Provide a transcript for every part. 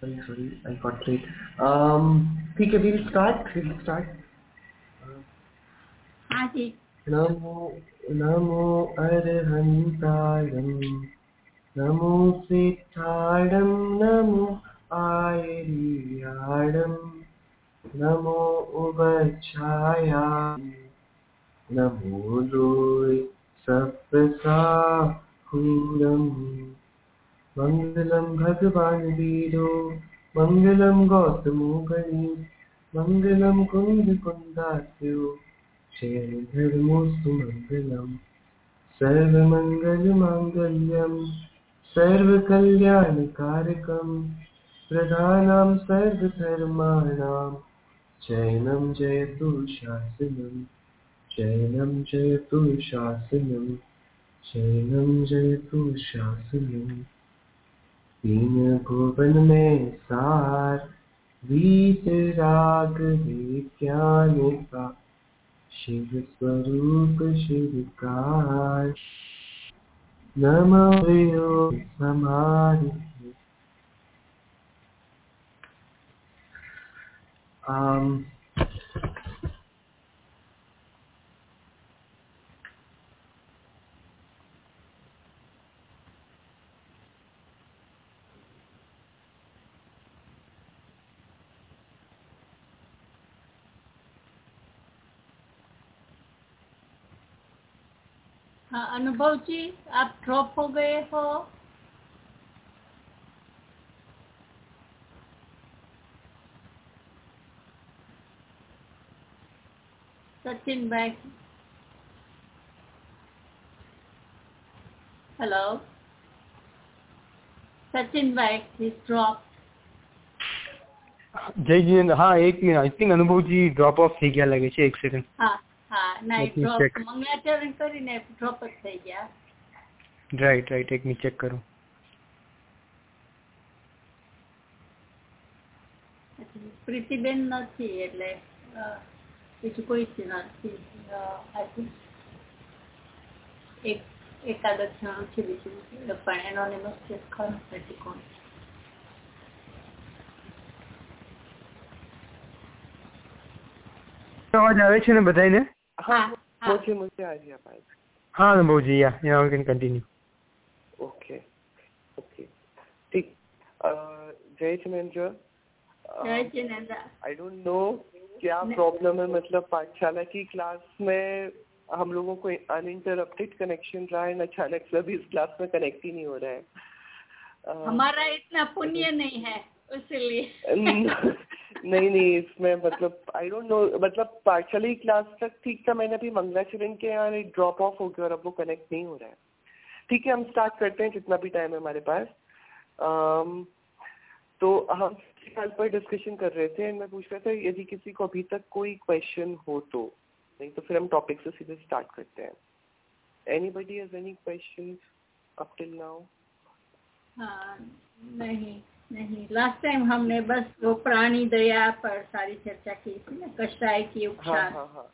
Sorry, I got late. ठीक है, we'll start. हाँ जी। नमो अरहन्तायं, नमो सिद्धाडं, नमो आयर्याडं, नमो उभयछायां, नमो लोय सप्रसाहूरम्। मंगलम भगवान वीरो, मंगलम गौतमो गणी, मंगलम कुंद कुंदास्यो, शयन धर्मो सुमंगलम। सर्वमंगल मांगल्यम, सर्वकल्याणकारकम, प्रधानां सर्वधर्माणां जैनं जयतु शासनम, जैनं जयतु शासनम, जैनं जयतु शासनम। तीन भुवन में सार, वीतराग विज्ञान का, शिव स्वरूप शिवकार। नमः योग समाधि। हाँ, अनुभव जी, आप ड्रॉप हो गए हो। सचिन भाई, हेलो सचिन भाई, प्लीज ड्रॉप। जय जिनेन्द्र, हाँ एक मिनट, आई थिंक अनुभव जी ड्रॉप ऑफ થઈ ગયા લાગે છે, એક સેકન્ડ। हाँ हाँ, नहीं ड्रॉप मंगलाचरण કરીને ड्रॉप જ થઈ ગયા। રાઈટ, એક મિનિટ ચેક કરું। પ્રીતિબેન નથી એટલે બીજું કોઈ જ નથી। એકાદ જ જણ છે, બીજું પણ એનોનિમસ છે, ખરું નથી કોણ। અવાજ આવે છે ને બધાને? हाँ, मुझे आ रही है आवाज। हाँ अनुभव जी, या वी कैन कंटिन्यू। ओके, ठीक। जय जिनेन्द्र। आई डोंट नो क्या प्रॉब्लम है, मतलब पाठशाला की क्लास में हम लोगों को अनइंटरप्टेड कनेक्शन रहा है, अचानक से अभी इस क्लास में कनेक्ट ही नहीं हो रहा है। हमारा इतना पुण्य नहीं है इसलिए। नहीं इसमें मतलब आई डोंट नो, मतलब पाठशाला की क्लास तक ठीक था, मैंने अभी मंगलाचरण के यहाँ ड्रॉप ऑफ हो गया और अब वो कनेक्ट नहीं हो रहा है। ठीक है, हम स्टार्ट करते हैं जितना भी टाइम है हमारे पास। तो हम सवाल पर डिस्कशन कर रहे थे, मैं पूछ रहा था यदि किसी को अभी तक कोई क्वेश्चन हो तो, नहीं तो फिर हम टॉपिक से सीधे स्टार्ट करते हैं। Anybody has any questions up till now? नहीं, लास्ट टाइम हमने बस वो प्राणी दया पर सारी चर्चा की थी ना, कषाय की उपचार।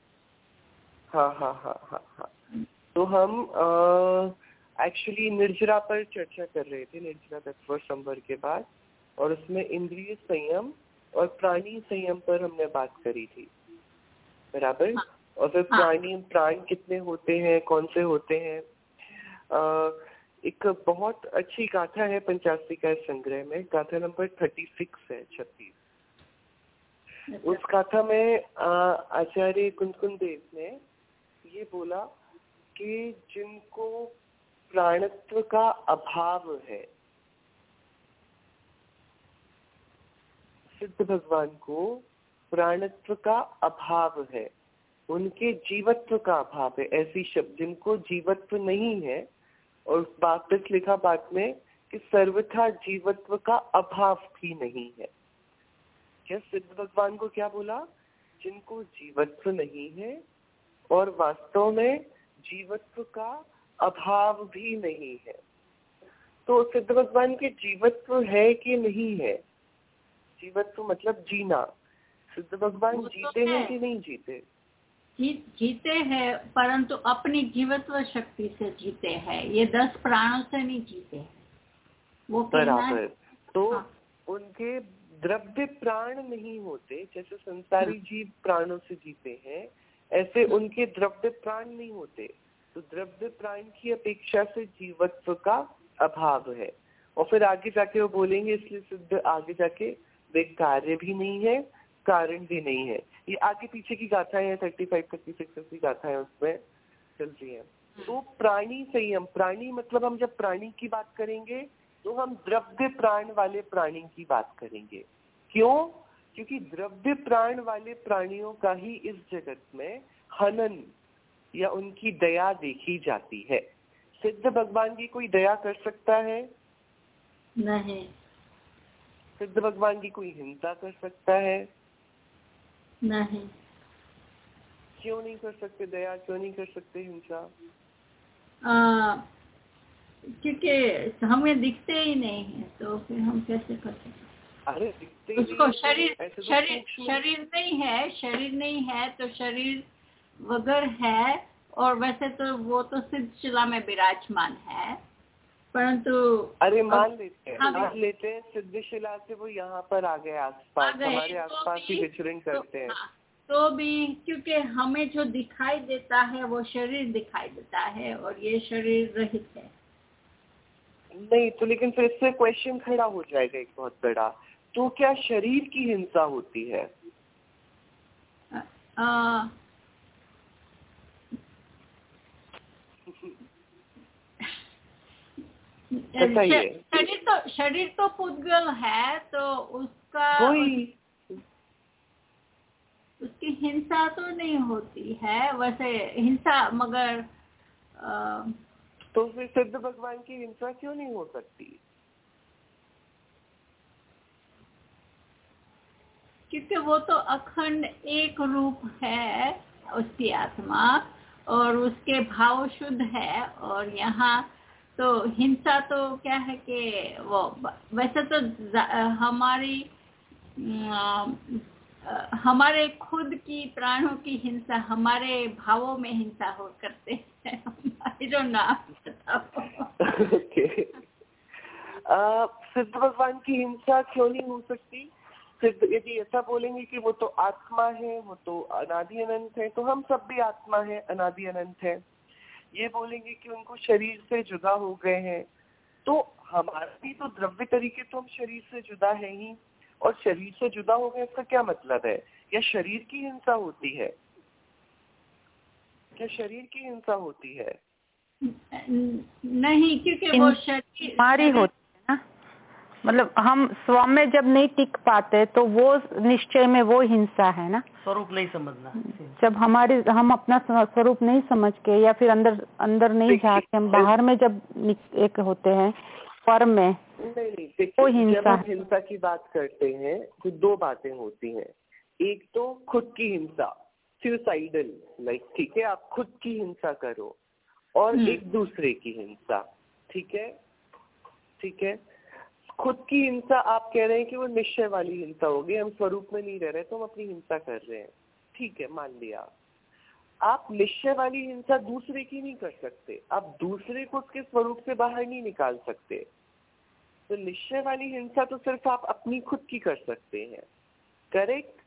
हाँ। तो हम एक्चुअली निर्जरा पर चर्चा कर रहे थे, निर्जरा तत्व संवर के बाद, और उसमें इंद्रिय संयम और प्राणी संयम पर हमने बात करी थी, बराबर। और फिर प्राण कितने होते हैं, कौन से होते हैं। एक बहुत अच्छी गाथा है पंचास्त्रिका संग्रह में, गाथा नंबर 36 है, 36। उस गाथा में आचार्य कुंदकुंद देव ने ये बोला कि जिनको प्राणत्व का अभाव है, सिद्ध भगवान को प्राणत्व का अभाव है, उनके जीवत्व का अभाव है, ऐसी शब्द जिनको जीवत्व नहीं है। और वापस लिखा बाद में कि सर्वथा जीवत्व का अभाव भी नहीं है। क्या सिद्ध भगवान को क्या बोला? जिनको जीवत्व नहीं है और वास्तव में जीवत्व का अभाव भी नहीं है। तो सिद्ध भगवान के जीवत्व है कि नहीं है? जीवत्व मतलब जीना। सिद्ध भगवान जीते हैं कि नहीं जीते? जीते हैं, परंतु अपनी जीवत्व शक्ति से जीते हैं, ये 10 प्राणों से नहीं जीते। वो बराबर। तो उनके द्रव्य प्राण नहीं होते, जैसे संसारी जीव प्राणों से जीते हैं, ऐसे उनके द्रव्य प्राण नहीं होते। तो द्रव्य प्राण की अपेक्षा से जीवत्व का अभाव है। और फिर आगे जाके वो बोलेंगे इसलिए सिद्ध आगे जाके वे कार्य भी नहीं है, कारण भी नहीं है। ये आगे पीछे की गाथाएं हैं, 35, 36 की गाथाएं उसमें चल रही है। तो प्राणी संयम, प्राणी मतलब हम जब प्राणी की बात करेंगे तो हम द्रव्य प्राण वाले प्राणी की बात करेंगे। क्यों? क्योंकि द्रव्य प्राण वाले प्राणियों का ही इस जगत में हनन या उनकी दया देखी जाती है। सिद्ध भगवान की कोई दया कर सकता है? नहीं। सिद्ध भगवान की कोई हिंसा कर सकता है? नहीं। क्यों नहीं कर सकते दया, क्यों नहीं कर सकते हिंसा? क्योंकि हमें दिखते ही नहीं है, तो फिर हम कैसे कर सकते? अरे दिखते ही उसको नहीं, शरीर नहीं है, शरीर नहीं है तो शरीर वगर है। और वैसे तो वो तो सिद्ध शिला में विराजमान है, परंतु अरे मान लेते हैं सिद्ध शिला से वो यहाँ पर आ गए आसपास, हमारे आसपास ही विचरण करते हैं। तो भी क्योंकि हमें जो दिखाई देता है वो शरीर दिखाई देता है और ये शरीर रहित है। नहीं तो लेकिन फिर इससे क्वेश्चन खड़ा हो जाएगा एक बहुत बड़ा, तो क्या शरीर की हिंसा होती है? शरीर तो पुद्गल है, तो उसका उसकी हिंसा तो नहीं होती है वैसे हिंसा, मगर तो फिर सिद्ध भगवान की हिंसा क्यों नहीं हो सकती? क्योंकि वो तो अखंड एक रूप है उसकी आत्मा, और उसके भाव शुद्ध है। और यहाँ तो हिंसा तो क्या है कि वो वैसे तो हमारे खुद की प्राणों की हिंसा हमारे भावों में हिंसा हो करते हैं। सिद्ध भगवान की हिंसा क्यों नहीं हो सकती? सिद्ध यदि ऐसा बोलेंगे कि वो तो आत्मा है, वो तो अनादि अनंत है, तो हम सब भी आत्मा है, अनादि अनंत है। ये बोलेंगे कि उनको शरीर से जुदा हो गए हैं, तो हमारा भी तो द्रव्य तरीके तो हम शरीर से जुदा है ही, और शरीर से जुदा हो गए इसका क्या मतलब है? या शरीर की हिंसा होती है? क्या शरीर की हिंसा होती है? नहीं, क्योंकि वो शरीर हमारी होती है ना, मतलब हम स्व में जब नहीं टिक पाते तो वो निश्चय में वो हिंसा है ना, स्वरूप नहीं समझना। जब हम अपना स्वरूप नहीं समझ के या फिर अंदर नहीं जाके हम बाहर में जब एक होते हैं पर में, नहीं वो हिंसा। जब हम हिंसा की बात करते हैं तो दो बातें होती हैं। एक तो खुद की हिंसा, सुसाइडल, लाइक ठीक है आप खुद की हिंसा करो, और एक दूसरे की हिंसा। ठीक है। खुद की हिंसा आप कह रहे हैं कि वो निश्चय वाली हिंसा होगी, हम स्वरूप में नहीं रह रहे तो हम अपनी हिंसा कर रहे हैं। ठीक है, मान लिया। आप निश्चय वाली हिंसा दूसरे की नहीं कर सकते, आप दूसरे को उसके स्वरूप से बाहर नहीं निकाल सकते। तो निश्चय वाली हिंसा तो सिर्फ आप अपनी खुद की कर सकते हैं। करेक्ट?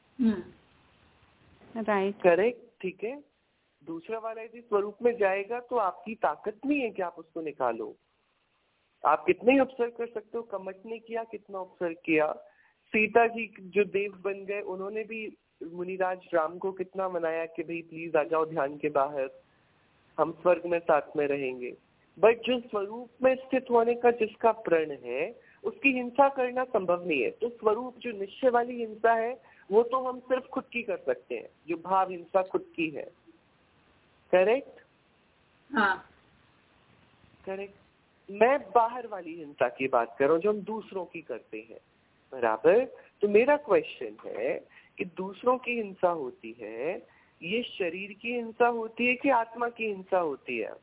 राइट, करेक्ट, ठीक है। दूसरा वाला यदि स्वरूप में जाएगा तो आपकी ताकत नहीं है कि आप उसको निकालो। आप कितने ही उपसर्ग कर सकते हो, कमट ने किया, कितना उपसर्ग किया। सीता जी जो देव बन गए, उन्होंने भी मुनिराज राम को कितना मनाया कि भाई प्लीज आ जाओ ध्यान के बाहर, हम स्वर्ग में साथ में रहेंगे। बट जो स्वरूप में स्थित होने का जिसका प्रण है, उसकी हिंसा करना संभव नहीं है। तो स्वरूप जो निश्चय वाली हिंसा है वो तो हम सिर्फ खुद की कर सकते हैं, जो भाव हिंसा खुद की है। करेक्ट? हाँ करेक्ट। मैं बाहर वाली हिंसा की बात कर रहा हूँ जो हम दूसरों की करते हैं, बराबर। तो मेरा क्वेश्चन है कि दूसरों की हिंसा होती है, ये शरीर की हिंसा होती है कि आत्मा की हिंसा होती है?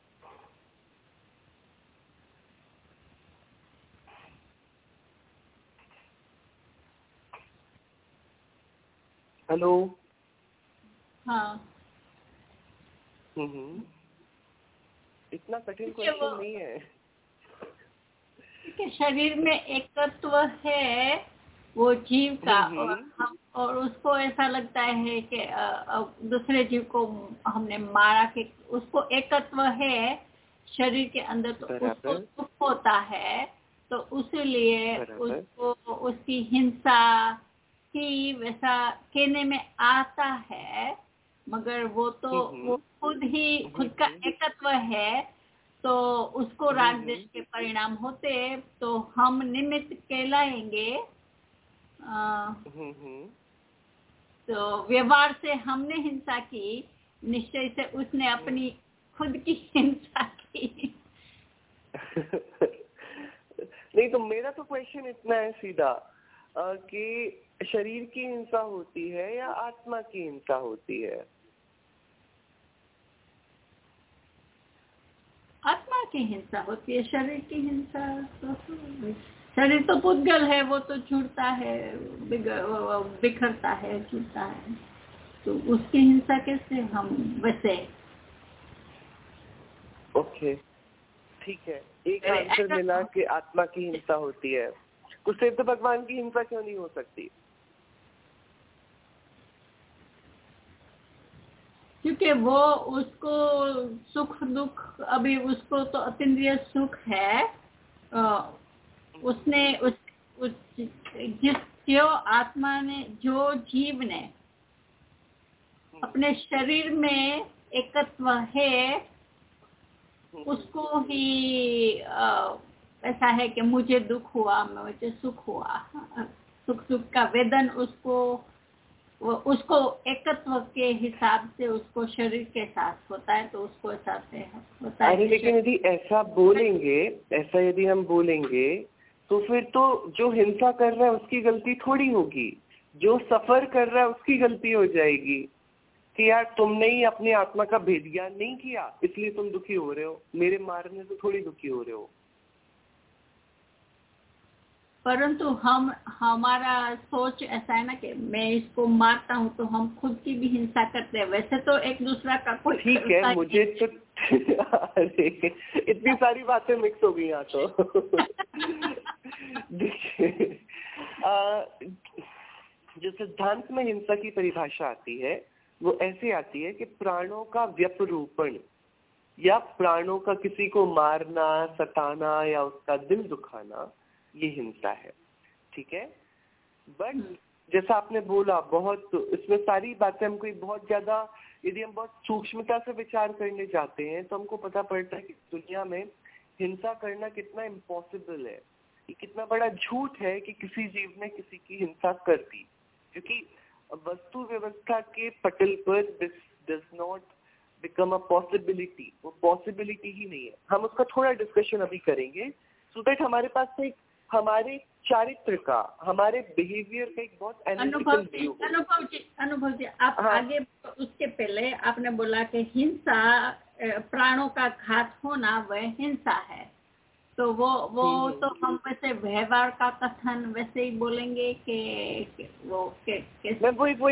हेलो? हाँ। इतना कठिन क्वेश्चन नहीं है। के शरीर में एकत्व है वो जीव का, और उसको ऐसा लगता है कि दूसरे जीव को हमने मारा कि उसको एकत्व है शरीर के अंदर, तो उसको दुख होता है, तो उसलिए उसको उसकी हिंसा ही वैसा कहने में आता है, मगर वो तो वो खुद का एकत्व है, तो उसको राग द्वेष के परिणाम होते, तो हम निमित्त कहलाएंगे। तो व्यवहार से हमने हिंसा की, निश्चय से उसने अपनी खुद की हिंसा की। नहीं, तो मेरा तो क्वेश्चन इतना है सीधा कि शरीर की हिंसा होती है या आत्मा की हिंसा होती है? आत्मा की हिंसा होती है, शरीर की हिंसा तो शरीर तो पुद्गल है, वो तो छूटता है, बिखरता है, छूटता है, तो उसकी हिंसा कैसे हम वैसे? ओके, ठीक है, एक आंसर मिला कि आत्मा की हिंसा होती है। उससे तो भगवान की हिंसा क्यों नहीं हो सकती? क्योंकि वो उसको सुख दुख, अभी उसको तो अतीन्द्रिय सुख है, उसने जो आत्मा ने, जो जीव ने अपने शरीर में एकत्व है, उसको ही ऐसा है कि मुझे दुख हुआ, मुझे सुख हुआ, सुख दुख का वेदन उसको एकत्व के हिसाब से उसको शरीर के साथ होता है, तो उसको ऐसा होता है। लेकिन यदि ऐसा बोलेंगे, ऐसा यदि हम बोलेंगे, तो फिर तो जो हिंसा कर रहा है उसकी गलती थोड़ी होगी, जो सफर कर रहा है उसकी गलती हो जाएगी कि यार तुमने ही अपनी आत्मा का भेद ज्ञान नहीं किया, इसलिए तुम दुखी हो रहे हो, मेरे मारने से थोड़ी दुखी हो रहे हो। परंतु हमारा सोच ऐसा है ना कि मैं इसको मारता हूँ तो हम खुद की भी हिंसा करते हैं, वैसे तो एक दूसरा का कोई ठीक है, मुझे तो अरे इतनी सारी बातें मिक्स हो गई यहाँ तो। देखिए, जो सिद्धांत में हिंसा की परिभाषा आती है वो ऐसे आती है कि प्राणों का व्यपरूपण या प्राणों का किसी को मारना, सताना या उसका दिल दुखाना, ये हिंसा है, ठीक है। बट जैसा आपने बोला, बहुत इसमें सारी बातें हमको बहुत ज्यादा, यदि हम बहुत सूक्ष्मता से विचार करने जाते हैं तो हमको पता पड़ता है कि दुनिया में हिंसा करना कितना इम्पॉसिबल है, ये कितना बड़ा झूठ है कि किसी जीव ने किसी की हिंसा कर दी, क्योंकि वस्तु व्यवस्था के पटल पर this does not become a possibility, वो पॉसिबिलिटी ही नहीं है। हम उसका थोड़ा डिस्कशन अभी करेंगे, सो दैट हमारे पास एक हमारे चारित्र का, हमारे बिहेवियर का एक बहुत एनालिटिकल व्यू हो। अनुभव जी, आप आगे, उसके पहले आपने बोला कि हिंसा, प्राणों का घात होना वह हिंसा है, तो वो तो हम वैसे व्यवहार का कथन वैसे ही बोलेंगे कि वो मैं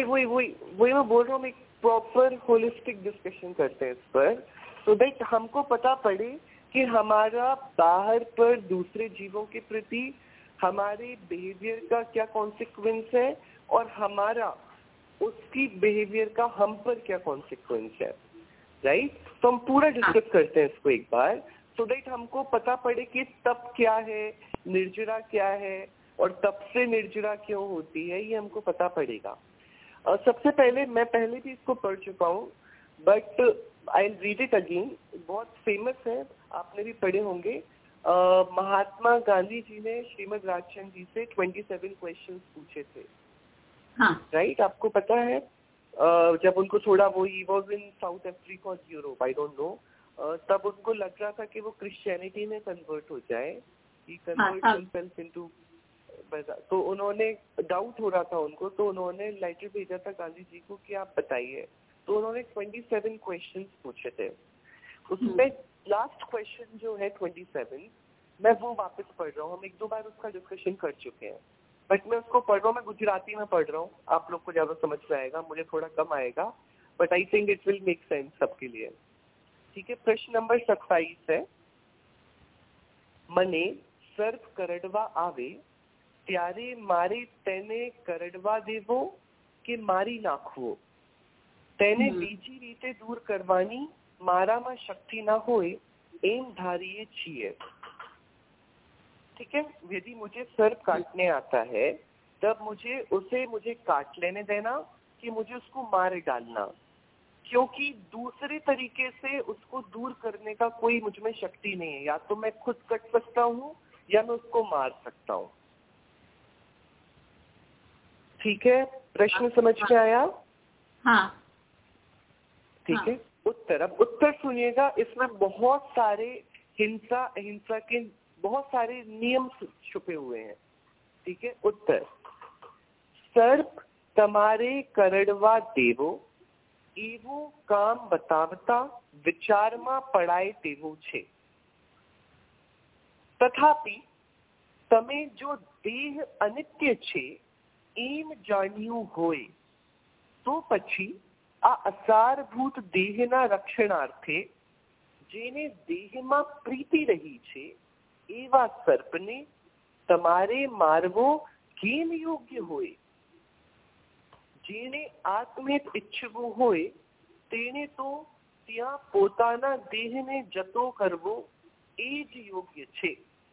वही मैं बोल रहा हूँ, एक प्रॉपर होलिस्टिक डिस्कशन करते हैं इस पर, तो दैट हमको पता पड़े कि हमारा बाहर पर दूसरे जीवों के प्रति हमारे बिहेवियर का क्या कॉन्सिक्वेंस है और हमारा उसकी बिहेवियर का हम पर क्या कॉन्सिक्वेंस है, राइट। तो हम पूरा डिस्कस करते हैं इसको एक बार, सो दैट हमको पता पड़े कि तप क्या है, निर्जरा क्या है, और तप से निर्जरा क्यों होती है, ये हमको पता पड़ेगा। सबसे पहले, मैं पहले भी इसको पढ़ चुका हूँ, but I will read it again, बहुत फेमस है, आपने भी पढ़े होंगे। महात्मा गांधी जी ने श्रीमद् राजचंद्र जी से 27 क्वेश्चंस पूछे थे, राइट, आपको पता है। जब उनको थोड़ा, वो he was in South Africa और यूरोप, आई डोंट नो, तब उनको लग रहा था कि वो क्रिश्चियनिटी में कन्वर्ट हो जाए, ही कन्वर्ट हिमसेल्फ इनटू, तो उन्होंने, डाउट हो रहा था उनको, तो उन्होंने लेटर भेजा था गांधी जी को कि आप बताइए, तो उन्होंने 27 क्वेश्चंस पूछे थे। उसमें लास्ट क्वेश्चन जो है 27, मैं वो वापस पढ़ रहा हूँ, हम एक दो बार उसका डिस्कशन कर चुके हैं, बट मैं उसको पढ़ रहा हूँ, मैं गुजराती में पढ़ रहा हूँ, आप लोग को ज्यादा समझ में आएगा, मुझे थोड़ा कम आएगा, but I think it will make sense सबके लिए, ठीक है। प्रश्न नंबर 27 है, મને સર્પ કરડવા આવે ત્યારે મારે તેને કરડવા દેવો કે મારી નાખવો, તેને બીજી રીતે દૂર કરવાની મારામાં શક્તિ ના હોય એમ ધારીએ છીએ. ठीक है, यदि मुझे सर्प काटने आता है तब मुझे काट लेने देना कि मुझे उसको मार डालना, क्योंकि दूसरे तरीके से उसको दूर करने का कोई मुझ में शक्ति नहीं है. या तो मैं खुद कट सकता हूँ या मैं उसको मार सकता हूँ. ठीक है, प्रश्न समझ में आया? हाँ. ठीक है. उत्तर, अब उत्तर सुनिएगा. इसमें बहुत सारे हिंसा के बहुत सारे नियम छुपे हुए हैं. ठीक है. उत्तर, સર્પ તમારે કરડવા દેવો એવું કામ બતાવતા વિચારમાં પડાય તેવું છે. તથાપિ તમે જો દેહ અનિત્ય છે એમ જાણ્યું હોય તો પછી આ અસારભૂત દેહના રક્ષણાર્થે જેને દેહમાં પ્રીતિ રહી છે એવા સર્પને તમારે મારવો કેમ યોગ્ય હોય? જેને આત્મહિત ઈચ્છવું હોય તેને તો ત્યાં પોતાના દેહને જતો કરવો એ જ યોગ્ય છે.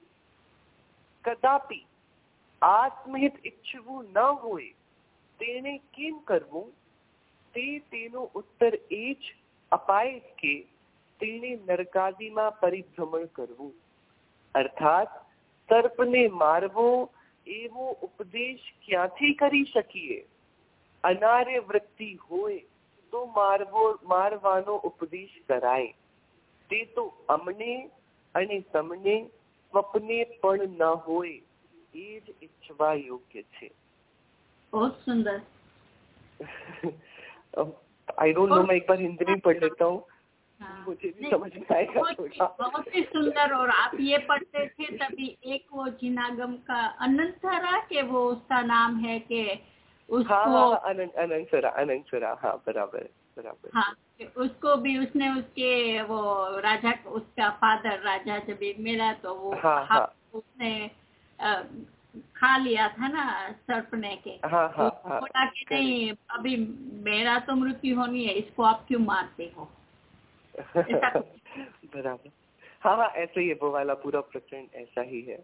કદાપી આત્મહિત ઈચ્છવું ન હોય તેને કેમ કરવું તેનો ઉત્તર એ જ અપાય કે તેને નરકાદીમાં પરિભ્રમણ કરવું. અર્થાત સર્પને મારવો એવો ઉપદેશ ક્યાંથી કરી શકીએ? અનાર્ય વૃત્તિ હોય તો મારવાનો ઉપદેશ કરાય. તે તો અમને અને તમને સ્વપ્ને પણ ન હોય એ જ ઈચ્છવા યોગ્ય છે. बहुत सुंदर. आई डोंट नो, मैं एक बार हिंदी में पढ़ लेता हूँ. मुझे भी समझ में आएगा थोड़ा. बहुत ही सुंदर. और आप ये पढ़ते थे तभी एक वो जिनागम का अनंतरा के वो उसका नाम है कि उसको अनंतरा. हाँ, बराबर. हाँ, उसको भी उसने उसके वो राजा, उसका फादर राजा जब मिला तो वो उसने खा लिया था ना सर्प ने के. बोला कि नहीं, अभी मेरा तो मृत्यु होनी है, इसको आप क्यों मारते हो? बराबर. हाँ, ऐसे ही है. वो वाला पूरा प्रकरण ऐसा ही है.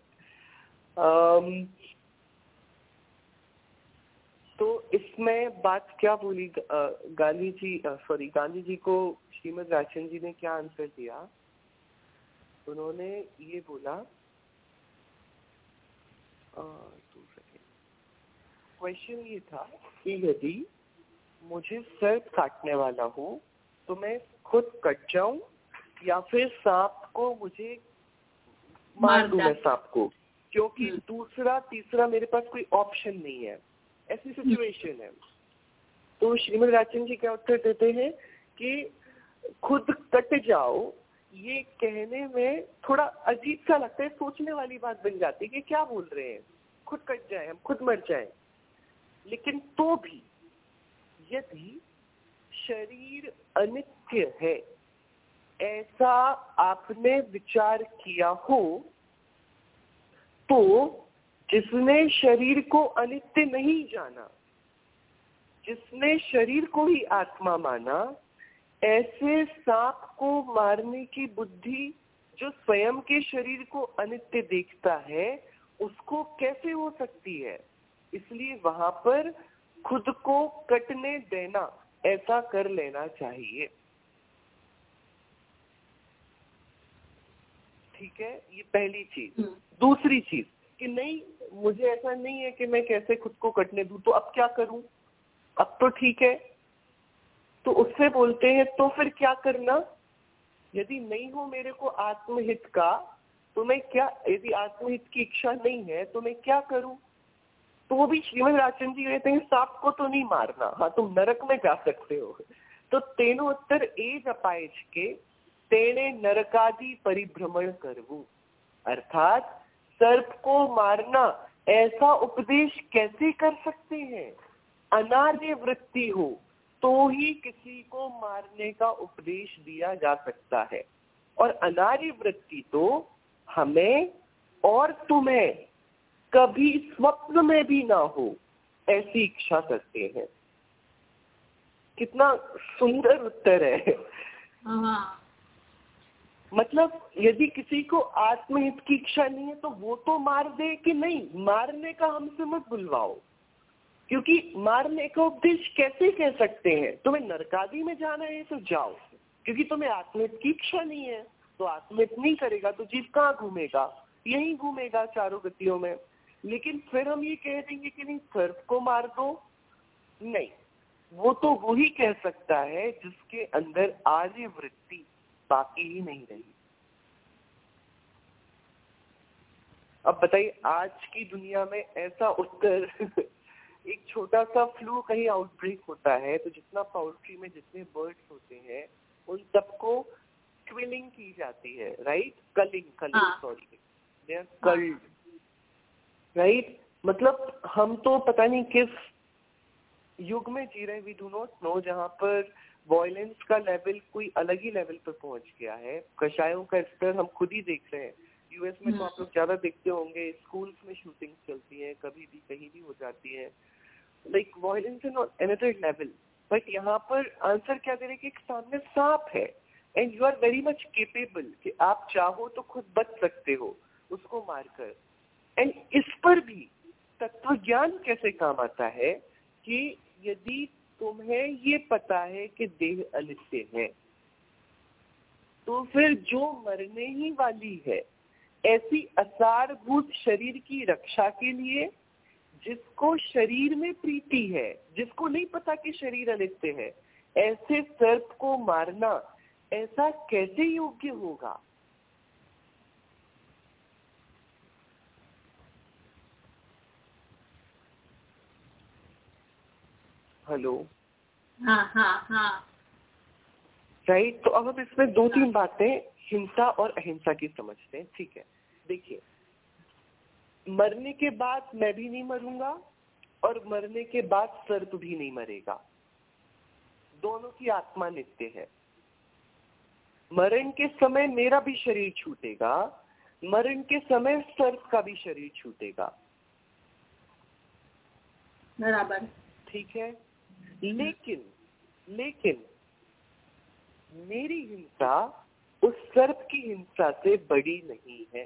तो इसमें बात क्या बोली गांधी जी को श्रीमद राजचंद्र जी ने क्या आंसर दिया? उन्होंने ये बोला, क्वेश्चन ये था कि यदि मुझे सर्प काटने वाला हो तो मैं खुद कट जाऊं या फिर सांप को मुझे मार दूं मैं सांप को, क्योंकि दूसरा तीसरा मेरे पास कोई ऑप्शन नहीं है. ऐसी सिचुएशन है. तो श्रीमद राजचंद्र जी क्या उत्तर देते हैं कि खुद कट जाओ, ये कहने में थोड़ा अजीब सा लगता है. सोचने वाली बात बन जाती है कि क्या बोल रहे हैं, खुद कट जाए, हम खुद मर जाए. लेकिन तो भी यदि शरीर अनित्य है ऐसा आपने विचार किया हो तो जिसने शरीर को अनित्य नहीं जाना, जिसने शरीर को ही आत्मा माना, ऐसे सांप को मारने की बुद्धि जो स्वयं के शरीर को अनित्य देखता है उसको कैसे हो सकती है? इसलिए वहां पर खुद को कटने देना, ऐसा कर लेना चाहिए. ठीक है, ये पहली चीज. दूसरी चीज कि नहीं, मुझे ऐसा नहीं है कि मैं कैसे खुद को कटने दूं, तो अब क्या करूं? अब तो ठीक है. तो उससे बोलते हैं तो फिर क्या करना? यदि नहीं हो मेरे को आत्महित का, तो मैं क्या, यदि आत्महित की इच्छा नहीं है तो मैं क्या करूं? तो वो भी श्रीमद राजचंद्र जी कहते हैं सांप को तो नहीं मारना, हाँ तुम नरक में जा सकते हो. तो तेनो उत्तर ए જ અપાય છે કે तेने नरकादि परिभ्रमण करवू. अर्थात सर्प को मारना ऐसा उपदेश कैसे कर सकते हैं? अनार्य वृत्ति हो तो ही किसी को मारने का उपदेश दिया जा सकता है. और अनार्य वृत्ति तो हमें और तुम्हें कभी स्वप्न में भी ना हो ऐसी इच्छा करते हैं। कितना सुंदर उत्तर है। मतलब यदि किसी को आत्महित की इच्छा नहीं है तो वो तो मार दे कि नहीं, मारने का हमसे मत बुलवाओ, क्योंकि मारने का उपदेश कैसे कह सकते हैं? तुम्हें नरकादि में जाना है तो जाओ, क्योंकि तुम्हें आत्महित की इच्छा नहीं है। तो आत्महित नहीं करेगा तो जीव कहाँ घूमेगा? यही घूमेगा चारों गतियों में। लेकिन फिर हम ये कह देंगे कि नहीं सर्प को मार दो, नहीं, वो तो वो ही कह सकता है जिसके अंदर आर्य वृत्ति बाकी ही नहीं रही। अब बताइए आज की दुनिया में ऐसा उत्तर एक छोटा सा फ्लू कहीं आउटब्रेक होता है तो जितना पोल्ट्री में जितने बर्ड्स होते हैं उन सबको क्विलिंग की जाती है, right? Culling sorry, they are called, right? मतलब हम तो पता नहीं किस युग में जी रहे, वी डू नॉट नो, जहाँ पर वॉयलेंस का लेवल कोई अलग ही लेवल पर पहुंच गया है। कषायों का स्तर हम खुद ही देख रहे हैं। यूएस में तो आप लोग ज्यादा देखते होंगे, स्कूल्स में शूटिंग चलती है, कभी भी कहीं भी हो जाती है, like violence in another level. But यहाँ पर आंसर क्या दे रहे कि एक सामने सांप है and you are very much capable कि आप चाहो तो खुद बच सकते हो उसको मारकर। एंड इस पर भी तत्व ज्ञान कैसे काम आता है कि यदि तुम्हें ये पता है कि देह अनित्य है तो फिर जो मरने ही वाली है ऐसी असारभूत शरीर की रक्षा के लिए, जिसको शरीर में प्रीति है, जिसको नहीं पता कि शरीर अनित्य है, ऐसे सर्प को मारना ऐसा कैसे योग्य होगा? हेलो, हाँ। राइट? तो अब हम इसमें दो तीन बातें हिंसा और अहिंसा की समझते हैं, ठीक है? देखिए, मरने के बाद मैं भी नहीं मरूंगा और मरने के बाद सर्प भी नहीं मरेगा, दोनों की आत्मा नित्य है। मरण के समय मेरा भी शरीर छूटेगा, मरण के समय सर्प का भी शरीर छूटेगा, बराबर, ठीक है? लेकिन मेरी हिंसा उस सर्प की हिंसा से बड़ी नहीं है।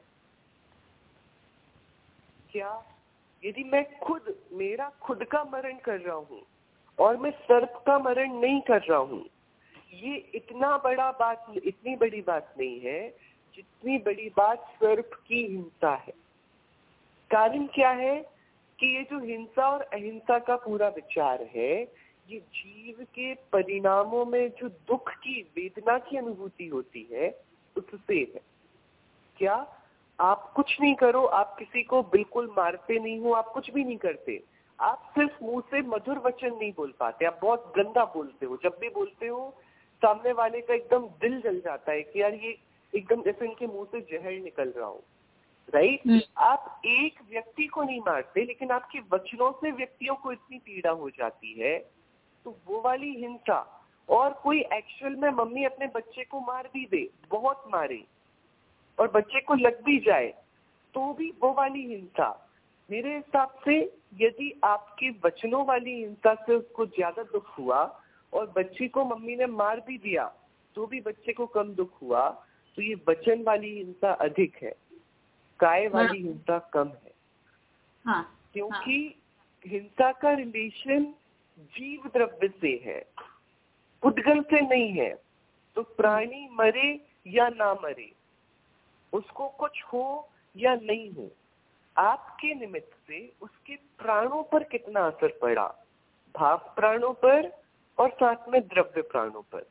क्या? यदि मैं मेरा खुद का मरण कर रहा हूँ और मैं सर्प का मरण नहीं कर रहा हूँ, ये इतनी बड़ी बात नहीं है जितनी बड़ी बात सर्प की हिंसा है। कारण क्या है कि ये जो हिंसा और अहिंसा का पूरा विचार है, ये जीव के परिणामों में जो दुख की, वेदना की अनुभूति होती है उससे है। क्या? आप कुछ नहीं करो, आप किसी को बिल्कुल मारते नहीं हो, आप कुछ भी नहीं करते, आप सिर्फ मुंह से मधुर वचन नहीं बोल पाते, आप बहुत गंदा बोलते हो। जब भी बोलते हो सामने वाले का एकदम दिल जल जाता है कि यार ये एकदम जैसे इनके मुंह से जहर निकल रहा हो, राइट? आप एक व्यक्ति को नहीं मारते लेकिन आपके वचनों से व्यक्तियों को इतनी पीड़ा हो जाती है, तो वो वाली हिंसा। और कोई एक्चुअल में मम्मी अपने बच्चे को मार भी दे, बहुत मारे और बच्चे को लग भी जाए, तो भी वो वाली हिंसा। मेरे हिसाब से यदि आपके वचनों वाली हिंसा से उसको ज्यादा दुख हुआ और बच्चे को मम्मी ने मार भी दिया तो भी बच्चे को कम दुख हुआ, तो ये वचन वाली हिंसा अधिक है, काय वाली हिंसा कम है। हाँ, क्योंकि हिंसा का रिलेशन जीव द्रव्य से है, पुद्गल से नहीं है। तो प्राणी मरे या ना मरे, उसको कुछ हो या नहीं हो, आपके निमित्त से उसके प्राणों पर कितना असर पड़ा, भाव प्राणों पर और साथ में द्रव्य प्राणों पर,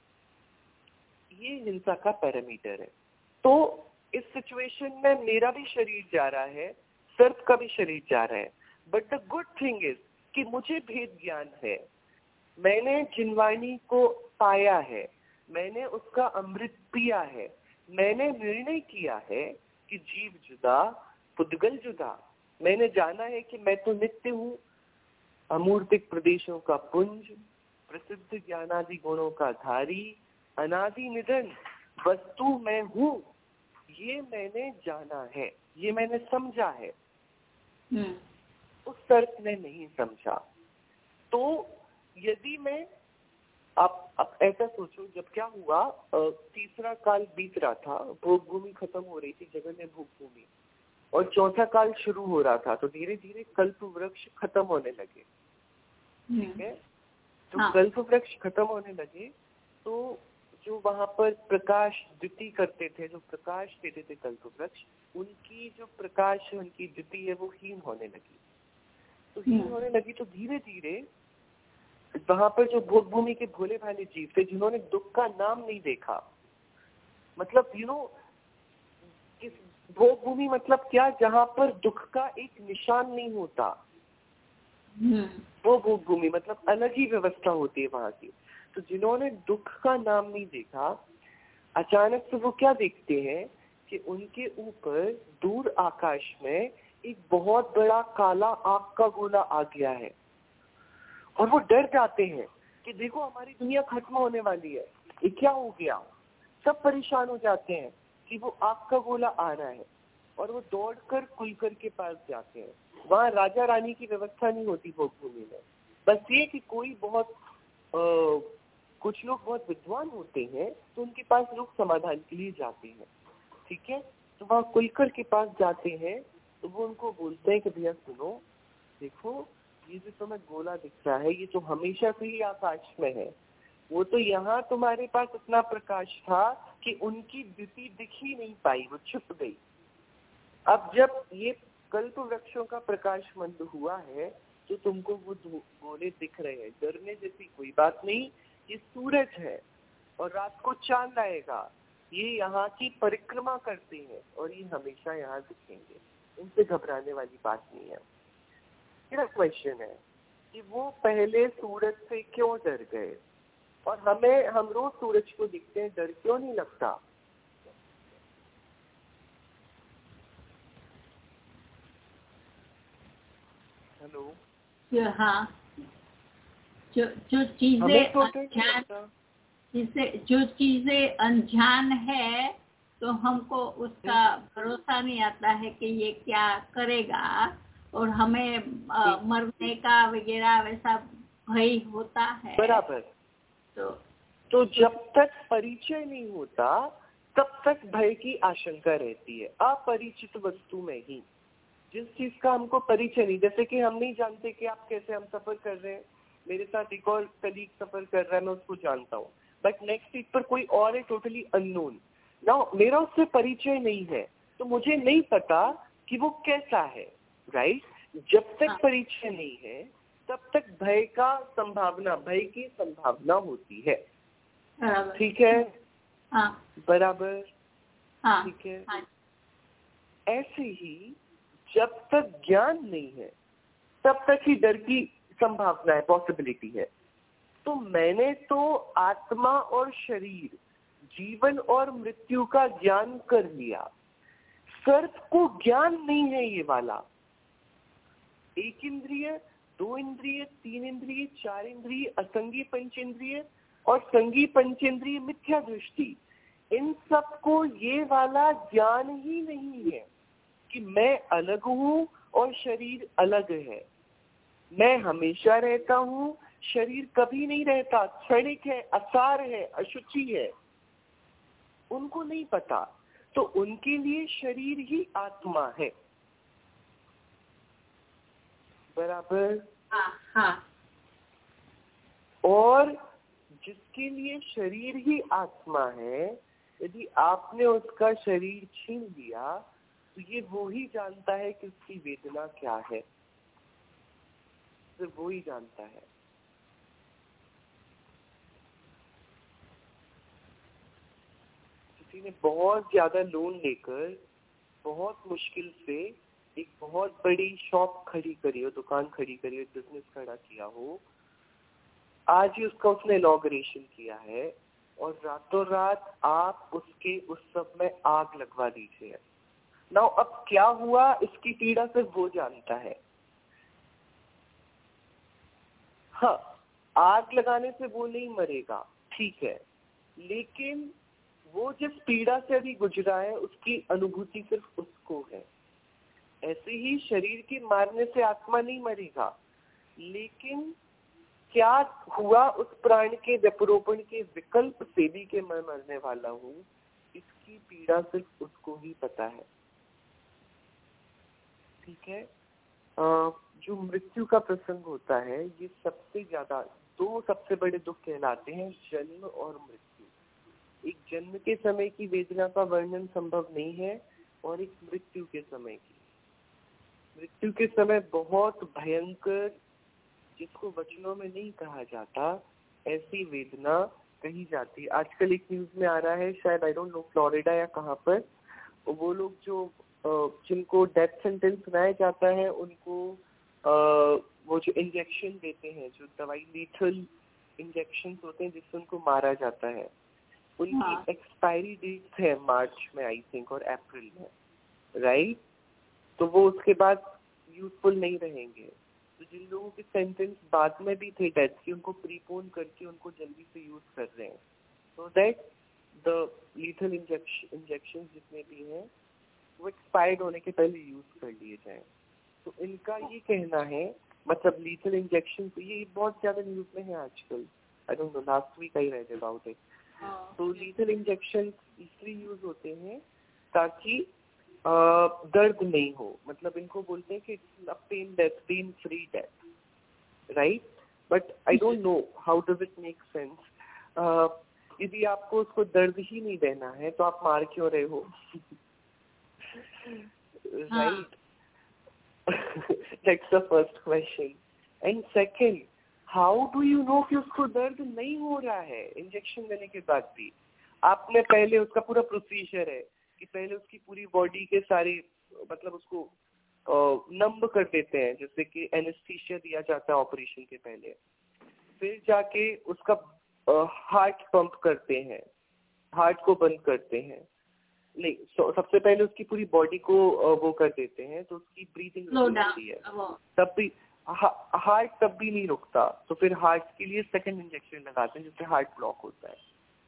ये हिंसा का पैरामीटर है। तो इस सिचुएशन में मेरा भी शरीर जा रहा है, सर्प का भी शरीर जा रहा है, but the good thing is कि मुझे भेद ज्ञान है, मैंने जिनवाणी को पाया है, मैंने उसका अमृत पिया है, मैंने निर्णय किया है कि जीव जुदा पुद्गल जुदा, मैंने जाना है कि मैं तो नित्य हूँ, अमूर्तिक प्रदेशों का पुंज, प्रसिद्ध ज्ञानादि गुणों का धारी, अनादि निधन वस्तु मैं हूँ, ये मैंने जाना है, ये मैंने समझा है, उस तर्क ने नहीं समझा। तो यदि मैं आप ऐसा सोचो, जब क्या हुआ, तीसरा काल बीत रहा था, भोग भूमि खत्म हो रही थी, जगन्य भोग भूमि, और चौथा काल शुरू हो रहा था, तो धीरे धीरे कल्प वृक्ष खत्म होने लगे। ठीक है, तो कल्प वृक्ष खत्म होने लगे, तो जो वहां पर प्रकाश द्युति करते थे, जो प्रकाश देते थे कल्प वृक्ष, उनकी जो प्रकाश है, उनकी द्युति है, वो हीन होने लगी। तो हीन होने लगी, तो धीरे धीरे वहां पर जो भोग भूमि के भोले भाले जीव थे, जिन्होंने दुख का नाम नहीं देखा, मतलब इस भोग भूमि मतलब क्या, जहां पर दुख का एक निशान नहीं होता, वो भोग भूमि मतलब अलग ही व्यवस्था होती है वहां की। तो जिन्होंने दुख का नाम नहीं देखा, अचानक से वो क्या देखते हैं कि उनके ऊपर दूर आकाश में एक बहुत बड़ा काला आग का गोला आ गया है, और वो डर जाते हैं कि देखो हमारी दुनिया खत्म होने वाली है, ये क्या हो गया। सब परेशान हो जाते हैं कि वो आग का गोला आ रहा है, और वो दौड़कर कुलकर के पास जाते हैं। वहाँ राजा रानी की व्यवस्था नहीं होती भोग भूमि में, बस ये कि कोई बहुत कुछ लोग बहुत विद्वान होते हैं, तो उनके पास लोग समाधान के लिए जाते हैं। ठीक है, तो वहाँ कुलकर के पास जाते हैं, तो वो उनको बोलते हैं कि भैया सुनो, देखो ये जो तुम्हें गोला दिख रहा है, ये तो हमेशा से ही आकाश में है, वो तो यहाँ तुम्हारे पास इतना प्रकाश था कि उनकी द्युति दिख ही नहीं पाई, वो छुप गई। अब जब ये कल्प वृक्षों का प्रकाश मंद हुआ है, तो तुमको वो गोले दिख रहे हैं, डरने जैसी कोई बात नहीं। ये सूरज है, और रात को चांद आएगा, ये यहाँ की परिक्रमा करते हैं, और ये हमेशा यहाँ दिखेंगे, इनसे घबराने वाली बात नहीं है। मेरा क्वेश्चन है कि वो पहले सूरज से क्यों डर गए, और हम रोज सूरज को दिखते हैं, डर क्यों नहीं लगता। हेलो, हाँ, जो चीजें अनजान है, तो हमको उसका भरोसा नहीं आता है कि ये क्या करेगा, और हमें मरने का वगैरह वैसा भय होता है। बराबर। तो जब तक परिचय नहीं होता, तब तक भय की आशंका रहती है, अपरिचित वस्तु में ही। जिस चीज का हमको परिचय नहीं, जैसे कि हम नहीं जानते कि आप कैसे, हम सफर कर रहे हैं, मेरे साथ एक और कलीग सफर कर रहा है, मैं उसको जानता हूँ, बट नेक्स्ट सीट पर कोई और है, टोटली अननोन। नाउ मेरा उससे परिचय नहीं है, तो मुझे नहीं पता कि वो कैसा है, राइट। जब तक परिचय नहीं है, तब तक भय की संभावना होती है। ठीक है, बराबर, ठीक है। ऐसे ही जब तक ज्ञान नहीं है, तब तक ही डर की संभावना है, पॉसिबिलिटी है। तो मैंने तो आत्मा और शरीर, जीवन और मृत्यु का ज्ञान कर लिया, सर्प को ज्ञान नहीं है ये वाला। एक इंद्रिय, दो इंद्रिय, तीन इंद्रिय, चार इंद्रिय, असंगी पंचेंद्रिय और संगी पंचेंद्रिय मिथ्या दृष्टि, इन सबको ये वाला ज्ञान ही नहीं है कि मैं अलग हूँ और शरीर अलग है। मैं हमेशा रहता हूँ, शरीर कभी नहीं रहता, क्षणिक है, असार है, अशुचि है। उनको नहीं पता, तो उनके लिए शरीर ही आत्मा है। बराबर। हाँ। और जिसके लिए शरीर ही आत्मा है, यदि आपने उसका शरीर छीन लिया, तो ये वो ही जानता है कि उसकी वेदना क्या है, सिर्फ वो ही जानता है। किसी ने बहुत ज्यादा लोन लेकर बहुत मुश्किल से एक बहुत बड़ी शॉप खड़ी करी हो, दुकान खड़ी करी हो, बिजनेस खड़ा किया हो, आज ही उसने इनॉग्रेशन किया है, और रातों रात आप उसके उस सब में आग लगवा दीजिए। नाउ अब क्या हुआ, इसकी पीड़ा सिर्फ वो जानता है। हाँ, आग लगाने से वो नहीं मरेगा, ठीक है, लेकिन वो जिस पीड़ा से अभी गुजरा है उसकी अनुभूति सिर्फ उसको है। ऐसे ही शरीर के मारने से आत्मा नहीं मरेगा, लेकिन क्या हुआ उस प्राण के व्यपरोपण के विकल्प से भी कि मैं मरने वाला हूँ, इसकी पीड़ा सिर्फ उसको ही पता है। ठीक है। जो मृत्यु का प्रसंग होता है, ये सबसे ज्यादा दो सबसे बड़े दुख कहलाते हैं, जन्म और मृत्यु। एक जन्म के समय की वेदना का वर्णन संभव नहीं है, और एक मृत्यु के समय की। मृत्यु के समय बहुत भयंकर, जिसको वचनों में नहीं कहा जाता, ऐसी वेदना कही जाती है। आजकल एक न्यूज में आ रहा है, शायद आई डोंट नो फ्लोरिडा या कहाँ पर, वो लोग जो जिनको डेथ सेंटेंस सुनाया जाता है, उनको वो जो इंजेक्शन देते हैं, जो दवाई लीथल इंजेक्शन होते हैं जिससे उनको मारा जाता है, उनकी एक्सपायरी डेट है मार्च में आई थिंक, और अप्रैल में, राइट। तो वो उसके बाद यूजफुल नहीं रहेंगे। तो जिन लोगों के सेंटेंस बाद में भी थे डेथ की, उनको प्रीपोन करके उनको जल्दी से यूज कर रहे हैं, so that the lethal injection जितने भी हैं वो एक्सपायर्ड होने के पहले यूज कर लिए जाएं। तो इनका ये कहना है, मतलब लीथल इंजेक्शन, तो ये बहुत ज्यादा न्यूज में है आजकल। I don't know, last week I read about it. तो लीथल इंजेक्शन इसलिए यूज होते हैं ताकि दर्द नहीं हो, मतलब इनको बोलते हैं कि it's a pain death, pain free death, right. But I don't know how does it make sense. यदि आपको उसको दर्द ही नहीं देना है तो आप मार क्यों रहे हो, right. That's the first question. And second, how do you know कि उसको दर्द नहीं हो रहा है इंजेक्शन देने के बाद भी? आपने पहले उसका पूरा प्रोसीजर है कि पहले उसकी पूरी बॉडी के सारे, मतलब उसको नंब कर देते हैं, जैसे कि एनेस्थीसिया दिया जाता है ऑपरेशन के पहले, फिर जाके उसका हार्ट पंप करते हैं, हार्ट को बंद करते हैं, नहीं सबसे पहले उसकी पूरी बॉडी को वो कर देते हैं, तो उसकी ब्रीथिंग होती है, तब भी हार्ट तब भी नहीं रुकता, तो फिर हार्ट के लिए सेकंड इंजेक्शन लगाते हैं जिससे हार्ट ब्लॉक होता है,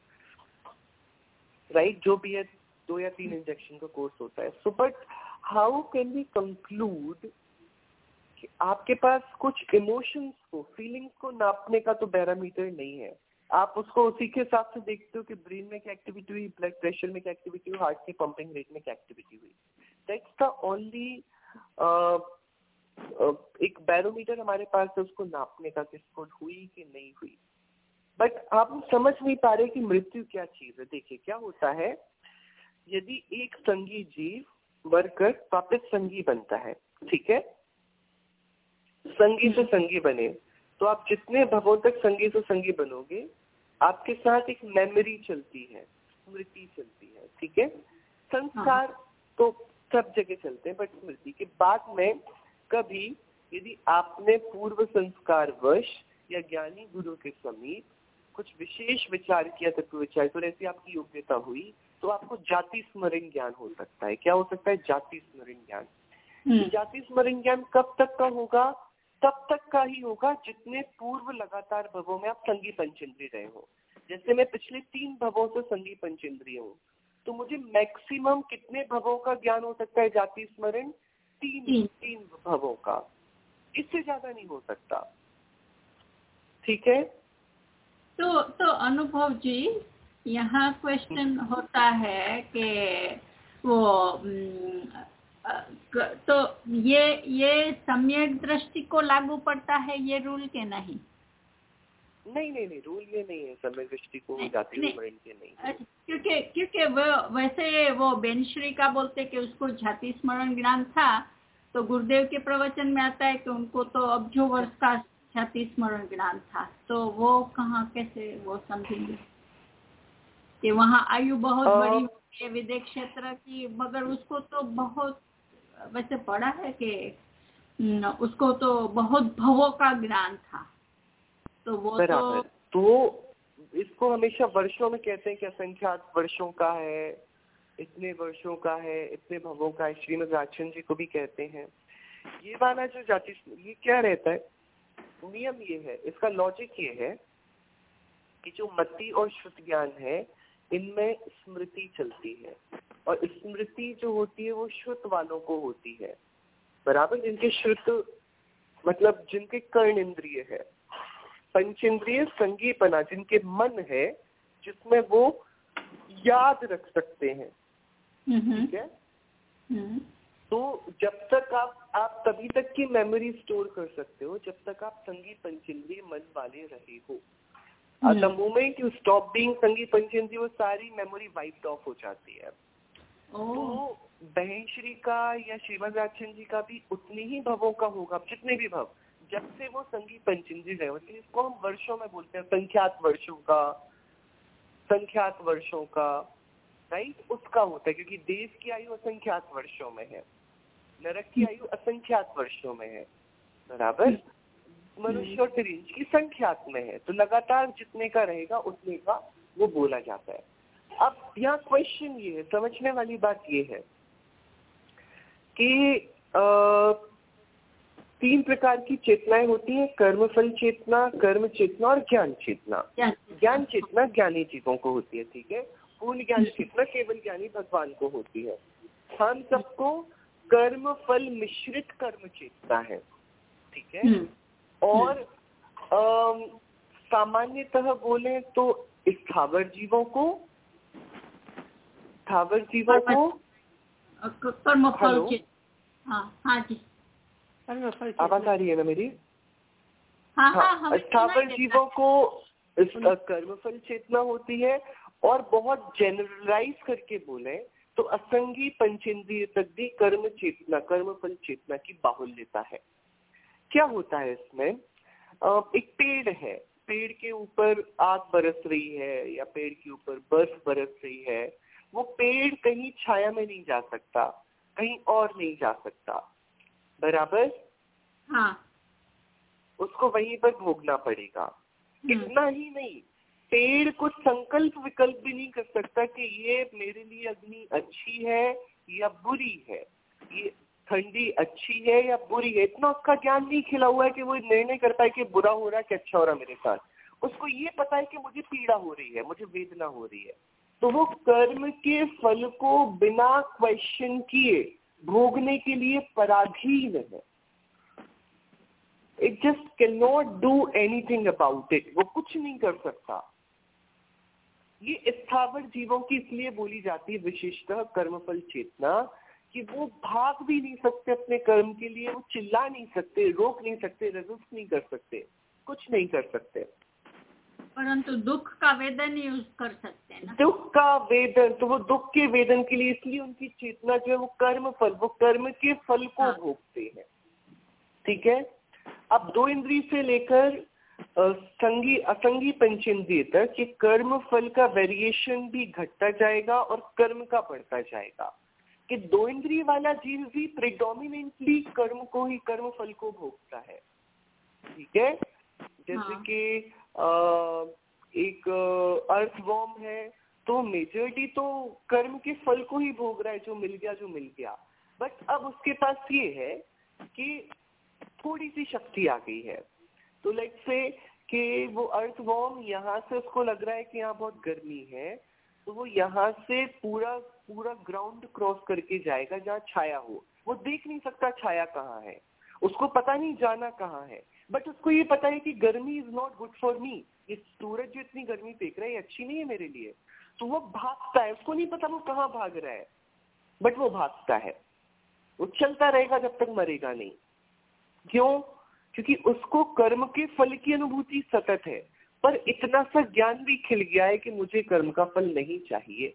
राइट। जो भी है 2 या 3 इंजेक्शन का कोर्स होता है। So but how can we conclude कि आपके पास कुछ इमोशंस को, फीलिंग्स को नापने का तो बैरोमीटर नहीं है। आप उसको उसी के हिसाब से देखते हो कि ब्रेन में क्या एक्टिविटी हुई, ब्लड प्रेशर में क्या एक्टिविटी हुई, हार्ट की पंपिंग रेट में क्या एक्टिविटी हुई। दैट्स द ओनली एक बैरोमीटर हमारे पास है उसको नापने का, किसको हुई कि नहीं हुई। बट आप समझ नहीं पा रहे कि मृत्यु क्या चीज है। देखिए क्या होता है, यदि एक संगी जीव मरकर वापस संगी बनता है, ठीक है, संगी से संगी बने, तो आप जितने भवों तक संगी से संगी बनोगे, आपके साथ एक मेमोरी चलती है, स्मृति चलती है, ठीक है। संस्कार तो सब जगह चलते हैं, बट स्मृति के बाद में कभी यदि आपने पूर्व संस्कार वश या ज्ञानी गुरु के समीप कुछ विशेष विचार किया, तत्व विचार, तो ऐसी आपकी योग्यता हुई, तो आपको जाति स्मरण ज्ञान हो सकता है। क्या हो सकता है? जाति स्मरण ज्ञान। जाति स्मरण ज्ञान कब तक का होगा? तब तक का ही होगा जितने पूर्व लगातार भवों में आप संगी पंचेंद्रिय रहे हो। जैसे मैं पिछले 3 भवों से संगी पंचेंद्रिय हूँ, तो मुझे मैक्सिमम कितने भवों का ज्ञान हो सकता है जाति स्मरण? 3 भवों का, इससे ज्यादा नहीं हो सकता। ठीक है। तो अनुभव जी, यहाँ क्वेश्चन होता है कि वो तो ये सम्यक दृष्टि को लागू पड़ता है ये रूल के नहीं? नहीं, रूल में नहीं है सम्यक दृष्टि को जाति स्मरण के नहीं। क्योंकि वैसे वो बेनश्री का बोलते कि उसको जाति स्मरण ज्ञान था, तो गुरुदेव के प्रवचन में आता है कि उनको तो अब्जों वर्ष का जाति स्मरण ज्ञान था, तो वो कहाँ कैसे वो समझेंगे कि वहाँ आयु बहुत बड़ी होती है विदेश क्षेत्र की, मगर उसको तो बहुत वैसे पढ़ा है कि उसको तो बहुत भवों का ज्ञान था, तो वो तो इसको हमेशा वर्षों में कहते हैं कि असंख्यात वर्षों का है, इतने वर्षों का है, इतने भवों का है। श्रीमद राजचंद्र जी को भी कहते हैं। ये वाला जो जाति, ये क्या रहता है, नियम ये है, इसका लॉजिक ये है कि जो मति और श्रुत ज्ञान है, इनमें स्मृति चलती है, और स्मृति जो होती है वो श्रुत वालों को होती है, बराबर, जिनके श्रुत मतलब जिनके कर्ण इंद्रिय है। पंचेंद्रिय संगीपना, जिनके मन है, जिसमें वो याद रख सकते हैं, ठीक है। तो जब तक आप तभी तक की मेमोरी स्टोर कर सकते हो जब तक आप संगीत पंचेंद्रिय मन वाले रहे हो। The moment you stop being संगीत पंचेंद्रिय, वो सारी मेमोरी वाइप्ड ऑफ हो जाती है। तो बहन श्री का या श्रीमद राजचंद्र जी का भी उतनी ही भवों का होगा, जितने भी भव, जब से वो संगीत पंचेंद्रिय रहे होते हैं। इसको हम वर्षों में बोलते हैं, संख्यात वर्षों का, राइट, उसका होता है, क्योंकि देव की आयु असंख्यात वर्षों में है, नरक की आयु असंख्यात वर्षों में है, बराबर, मनुष्य और तिरंज की संख्यात में है। तो लगातार जितने का रहेगा उतने का वो बोला जाता है। अब यहाँ क्वेश्चन ये है, समझने वाली बात ये है कि 3 प्रकार की चेतनाएं होती हैं, कर्मफल चेतना, कर्म चेतना और ज्ञान चेतना। ज्ञान चेतना ज्ञानी जीवों को होती है, ठीक है। पूर्ण ज्ञान चेतना केवल ज्ञानी भगवान को होती है। हम सबको कर्म फल मिश्रित कर्म चेतना है, ठीक है। और सामान्यतः बोले तो स्थावर जीवों को कर्मफल, हाँ जी, आवाज आ रही है ना मेरी? हाँ, स्थावर जीवों को कर्मफल चेतना होती है, और बहुत जेनरलाइज करके बोले तो असंगी पंचेंद्रिय तक भी कर्म चेतना, कर्मफल चेतना की बाहुल्यता है। क्या होता है इसमें? एक पेड़ है, पेड़ के ऊपर आग बरस रही है या पेड़ के ऊपर बर्फ बरस रही है, वो पेड़ कहीं छाया में नहीं जा सकता, कहीं और नहीं जा सकता, बराबर, हाँ, उसको वहीं पर भोगना पड़ेगा। इतना ही नहीं, पेड़ कुछ संकल्प विकल्प भी नहीं कर सकता कि ये मेरे लिए अग्नि अच्छी है या बुरी है, ये ठंडी अच्छी है या बुरी है। इतना उसका ज्ञान नहीं खिला हुआ है कि वो निर्णय कर पाए कि बुरा हो रहा है कि अच्छा हो रहा है मेरे साथ। उसको ये पता है कि मुझे पीड़ा हो रही है, मुझे वेदना हो रही है। तो वो कर्म के फल को बिना क्वेश्चन किए भोगने के लिए पराधीन है। It just cannot do anything about it. वो कुछ नहीं कर सकता। ये स्थावर जीवों की इसलिए बोली जाती है विशेषतः कर्मफल चेतना, कि वो भाग भी नहीं सकते अपने कर्म के लिए, वो चिल्ला नहीं सकते, रोक नहीं सकते, रेजिस्ट नहीं कर सकते, कुछ नहीं कर सकते। परंतु दुख का वेदन यूज कर सकते हैं ना। दुख का वेदन, तो वो दुख के वेदन के लिए इसलिए उनकी चेतना जो है वो कर्म फल, वो कर्म के फल को भोगते हैं, ठीक है। अब 2 इंद्रिय से लेकर असंगी पंचेंद्रिय तक ये कर्म फल का वेरिएशन भी घटता जाएगा और कर्म का बढ़ता जाएगा, कि 2 इंद्रिय वाला जीव भी प्रेडोमिनेंटली कर्म को ही, कर्म फल को भोगता है, ठीक है। जैसे कि एक अर्थवॉर्म है तो मेजॉरिटी तो कर्म के फल को ही भोग रहा है, जो मिल गया। बट अब उसके पास ये है कि थोड़ी सी शक्ति आ गई है, तो लेट्स से कि वो अर्थवॉर्म यहाँ से उसको लग रहा है कि यहाँ बहुत गर्मी है, तो वो यहाँ से पूरा ग्राउंड क्रॉस करके जाएगा जहाँ छाया हो। वो देख नहीं सकता छाया कहाँ है, उसको पता नहीं जाना कहाँ है, बट उसको ये पता है कि गर्मी is not good for me, ये सूरज जो इतनी गर्मी फेंक रहा है अच्छी नहीं है मेरे लिए। तो वो भागता है, उसको नहीं पता वो कहाँ भाग रहा है, बट वो भागता है, वो चलता रहेगा जब तक मरेगा नहीं। क्यों? क्योंकि उसको कर्म के फल की अनुभूति सतत है, पर इतना सा ज्ञान भी खिल गया है कि मुझे कर्म का फल नहीं चाहिए।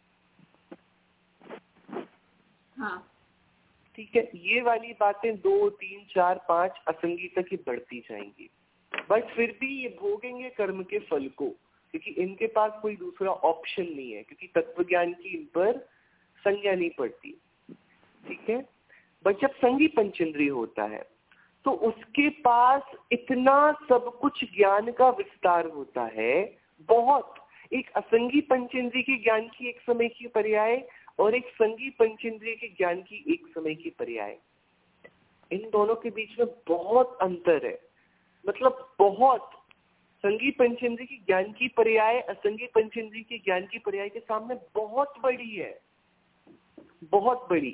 हाँ, ठीक है। ये वाली बातें 2, 3, 4, 5 असंगी तक ही बढ़ती जाएंगी, बट फिर भी ये भोगेंगे कर्म के फल को, क्योंकि इनके पास कोई दूसरा ऑप्शन नहीं है, क्योंकि तत्व ज्ञान की इन पर संज्ञा नहीं पड़ती, ठीक है। बट जब संगी पंचेंद्रिय होता है तो उसके पास इतना सब कुछ ज्ञान का विस्तार होता है, बहुत। एक असंगी पंचेंद्रिय के ज्ञान की एक समय की पर्याय और एक संगी पंचेंद्रिय के ज्ञान की एक समय की पर्याय, इन दोनों के बीच में बहुत अंतर है, मतलब बहुत। संगी पंचेंद्रिय की ज्ञान की पर्याय असंगी पंचेंद्रिय की ज्ञान की पर्याय के सामने बहुत बड़ी है, बहुत बड़ी।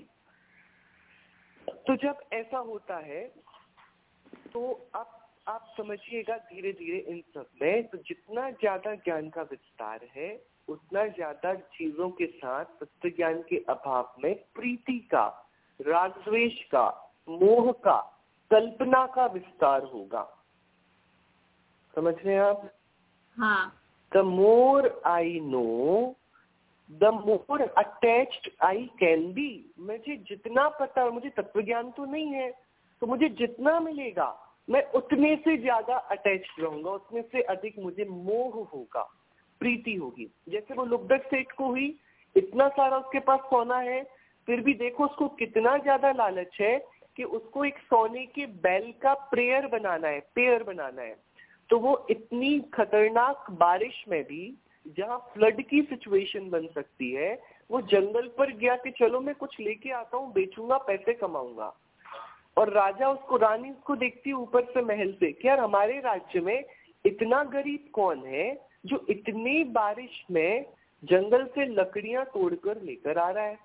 तो जब ऐसा होता है तो आप समझिएगा धीरे धीरे इन सब में, तो जितना ज्यादा ज्ञान का विस्तार है उतना ज्यादा चीजों के साथ तत्व ज्ञान के अभाव में प्रीति का, राग द्वेष का, मोह का, कल्पना का विस्तार होगा। समझ रहे हैं आप? हाँ। The more I know, the more attached I can be। मुझे जितना पता, मुझे तत्व ज्ञान तो नहीं है, तो मुझे जितना मिलेगा मैं उतने से ज्यादा अटैच्ड रहूंगा, उतने से अधिक मुझे मोह होगा, प्रीति होगी। जैसे वो लुब्धक सेठ को हुई, इतना सारा उसके पास सोना है, फिर भी देखो उसको कितना ज्यादा लालच है कि उसको एक सोने के बैल का पेयर बनाना है। तो वो इतनी खतरनाक बारिश में भी, जहाँ फ्लड की सिचुएशन बन सकती है, वो जंगल पर गया कि चलो मैं कुछ लेके आता हूँ, बेचूंगा, पैसे कमाऊंगा। और रानी उसको देखती है ऊपर से महल से कि यार हमारे राज्य में इतना गरीब कौन है जो इतनी बारिश में जंगल से लकड़ियां तोड़कर लेकर आ रहा है।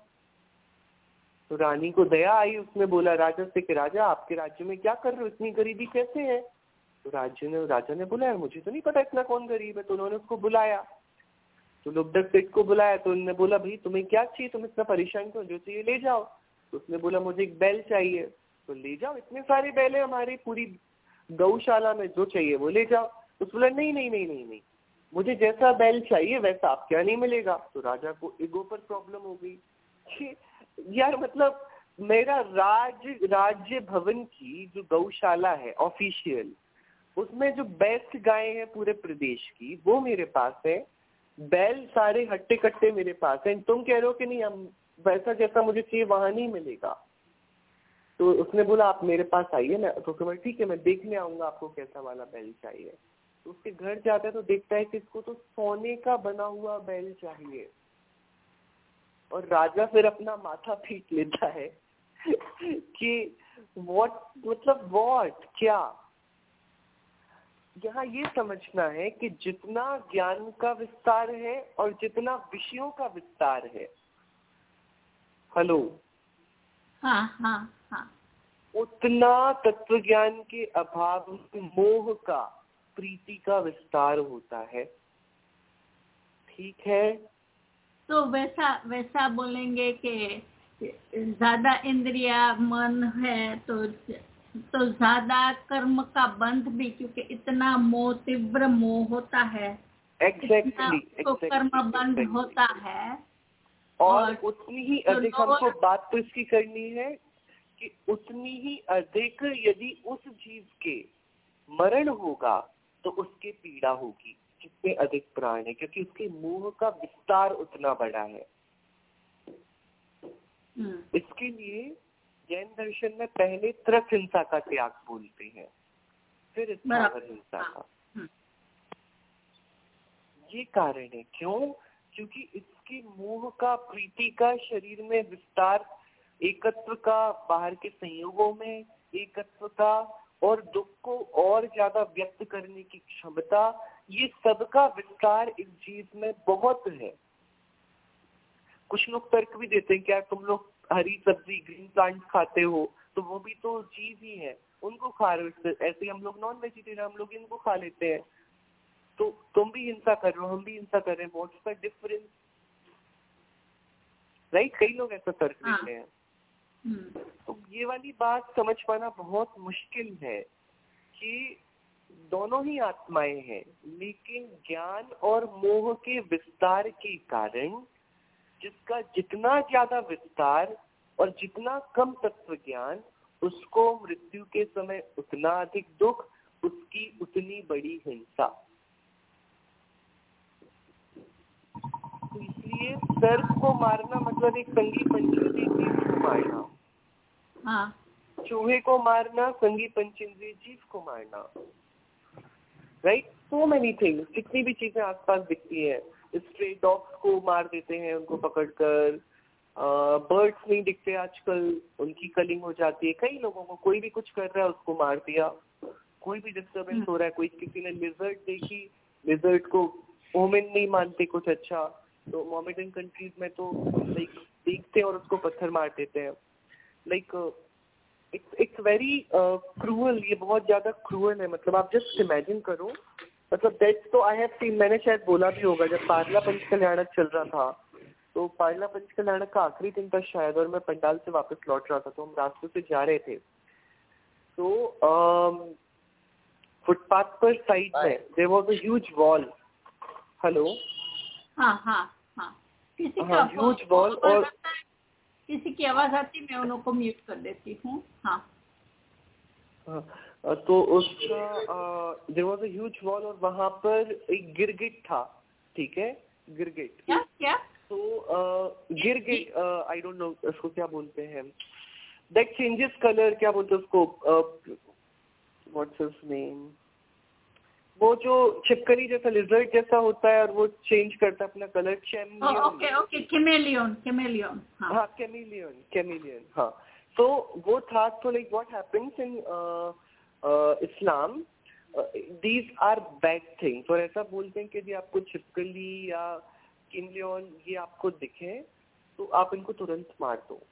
तो रानी को दया आई, उसने बोला राजा से कि राजा आपके राज्य में क्या कर रहे हो, इतनी गरीबी कैसे है? तो राजा ने बोला यार मुझे तो नहीं पता इतना कौन गरीब है। तो उन्होंने उसको बुलाया, तो लुब्धक सेठ को बुलाया, तो उन्होंने बोला भाई तुम्हें क्या चाहिए, तुम इतना परेशान क्यों, जो चाहिए ले जाओ। तो उसने बोला मुझे एक बैल चाहिए। तो ले जाओ, इतने सारे बैल है हमारी पूरी गौशाला में, जो चाहिए वो ले जाओ। तो बोला नहीं, मुझे जैसा बैल चाहिए वैसा आपके यहाँ नहीं मिलेगा। तो राजा को ईगो पर प्रॉब्लम हो गई, यार मतलब मेरा राज्य भवन की जो गौशाला है ऑफिशियल, उसमें जो बेस्ट गाय है पूरे प्रदेश की वो मेरे पास है, बैल सारे हट्टे कट्टे मेरे पास है, तुम कह रहे हो कि नहीं हम वैसा जैसा मुझे चाहिए वहां नहीं मिलेगा। तो उसने बोला आप मेरे पास आइए, मैं तो ठीक है मैं देखने आऊंगा आपको कैसा वाला बैल चाहिए। तो उसके घर जाता है तो देखता है कि इसको तो सोने का बना हुआ बैल चाहिए। और राजा फिर अपना माथा पीट लेता है कि व्हाट क्या। यहाँ ये समझना है कि जितना ज्ञान का विस्तार है और जितना विषयों का विस्तार है, हेलो, हाँ, उतना तत्व ज्ञान के अभाव में मोह का, प्रीति का विस्तार होता है। ठीक है? तो वैसा बोलेंगे कि ज्यादा इंद्रिया मन है तो ज्यादा कर्म का बंध भी, क्योंकि इतना तीव्र मोह होता है, एग्जैक्टली कर्म बंध होता है। और उतनी ही अधिक हमको बात तो इसकी करनी है कि उतनी ही अधिक यदि उस जीव के मरण होगा तो उसके पीड़ा होगी, जितने अधिक प्राण है, क्योंकि उसके मोह का विस्तार उतना बड़ा है। इसके लिए जैन दर्शन में पहले त्रस हिंसा का त्याग बोलते हैं, फिर स्थावर हिंसा का। ये कारण है, क्यों? क्योंकि इसके मोह का, प्रीति का शरीर में विस्तार, एकत्व का, बाहर के संयोगों में एकत्व का, और दुख को और ज्यादा व्यक्त करने की क्षमता, ये सबका विस्तार इस जीव में बहुत है। कुछ लोग तर्क भी देते हैं क्या तुम लोग हरी सब्जी ग्रीन प्लांट खाते हो, तो वो भी तो जीव ही है, उनको खा रहे हो। ऐसे हम लोग नॉन वेजिटेरियन, हम लोग इनको खा लेते हैं, तो तुम भी हिंसा कर रहे हो, हम भी हिंसा कर रहे हैं, व्हाट्स द डिफरेंस? राइट? कई लोग ऐसा तर्क देते हैं। तो ये वाली बात समझ पाना बहुत मुश्किल है कि दोनों ही आत्माएं हैं, लेकिन ज्ञान और मोह के विस्तार के कारण, जिसका जितना ज्यादा विस्तार और जितना कम तत्व ज्ञान, उसको मृत्यु के समय उतना अधिक दुख, उसकी उतनी बड़ी हिंसा। तो इसलिए सर्प को मारना मतलब एक संगी पंचेंद्रिय जीव को मारना, चूहे को मारना संगी पंचेंद्रिय जीव को मारना। राइट? सो मेनी थिंग्स, जितनी भी चीजें आसपास दिखती है, स्ट्रे डॉग्स को मार देते हैं उनको पकड़कर, बर्ड्स नहीं दिखते आजकल, उनकी कलिंग हो जाती है। कई लोगों को, कोई भी कुछ कर रहा है उसको मार दिया, कोई भी डिस्टर्बेंस हो रहा है, कोई किसी ने लिजर्ड देखी, लिजर्ड को ओमेन नहीं मानते कुछ अच्छा, तो मोहम्मदन कंट्रीज में तो लाइक देखते हैं और उसको पत्थर मार देते हैं. लाइक इट्स वेरी क्रूअल, ये बहुत ज्यादा क्रूअल है. मतलब आप जस्ट इमेजिन करो, मतलब दैट्स तो आई हैव सीन, मैंने शायद बोला भी होगा जब पार्ला पंच कल्याणक चल रहा था, तो पार्ला पंच कल्याणक का आखिरी दिन था शायद, और मैं पंडाल से वापस लौट रहा था, तो हम रास्ते से जा रहे थे, तो फुटपाथ पर साइड में there was a huge wall. Hello, हाँ, ह्यूज वॉल, और किसी की आवाज आती, मैं उनको म्यूट कर देती हूँ. हाँ, तो उसका there was a huge wall, और वहां पर एक गिरगिट था. ठीक है, गिरगिट. क्या? तो गिरगिट, आई डोंट नो उसको क्या बोलते हैं, दैट चेंजेस कलर, क्या बोलते हैं उसको, व्हाट्स हिज नेम, वो जो छिपकली जैसा लिजर्ड जैसा होता है और वो चेंज करता है अपना कलर. Okay, chameleon. हाँ, कैमेलियन. हाँ, तो वो था. तो like what happens in Islam, these are bad things, और ऐसा बोलते हैं कि यदि आपको छिपकली या कैमेलियन ये आपको दिखे तो आप इनको तुरंत मार दो.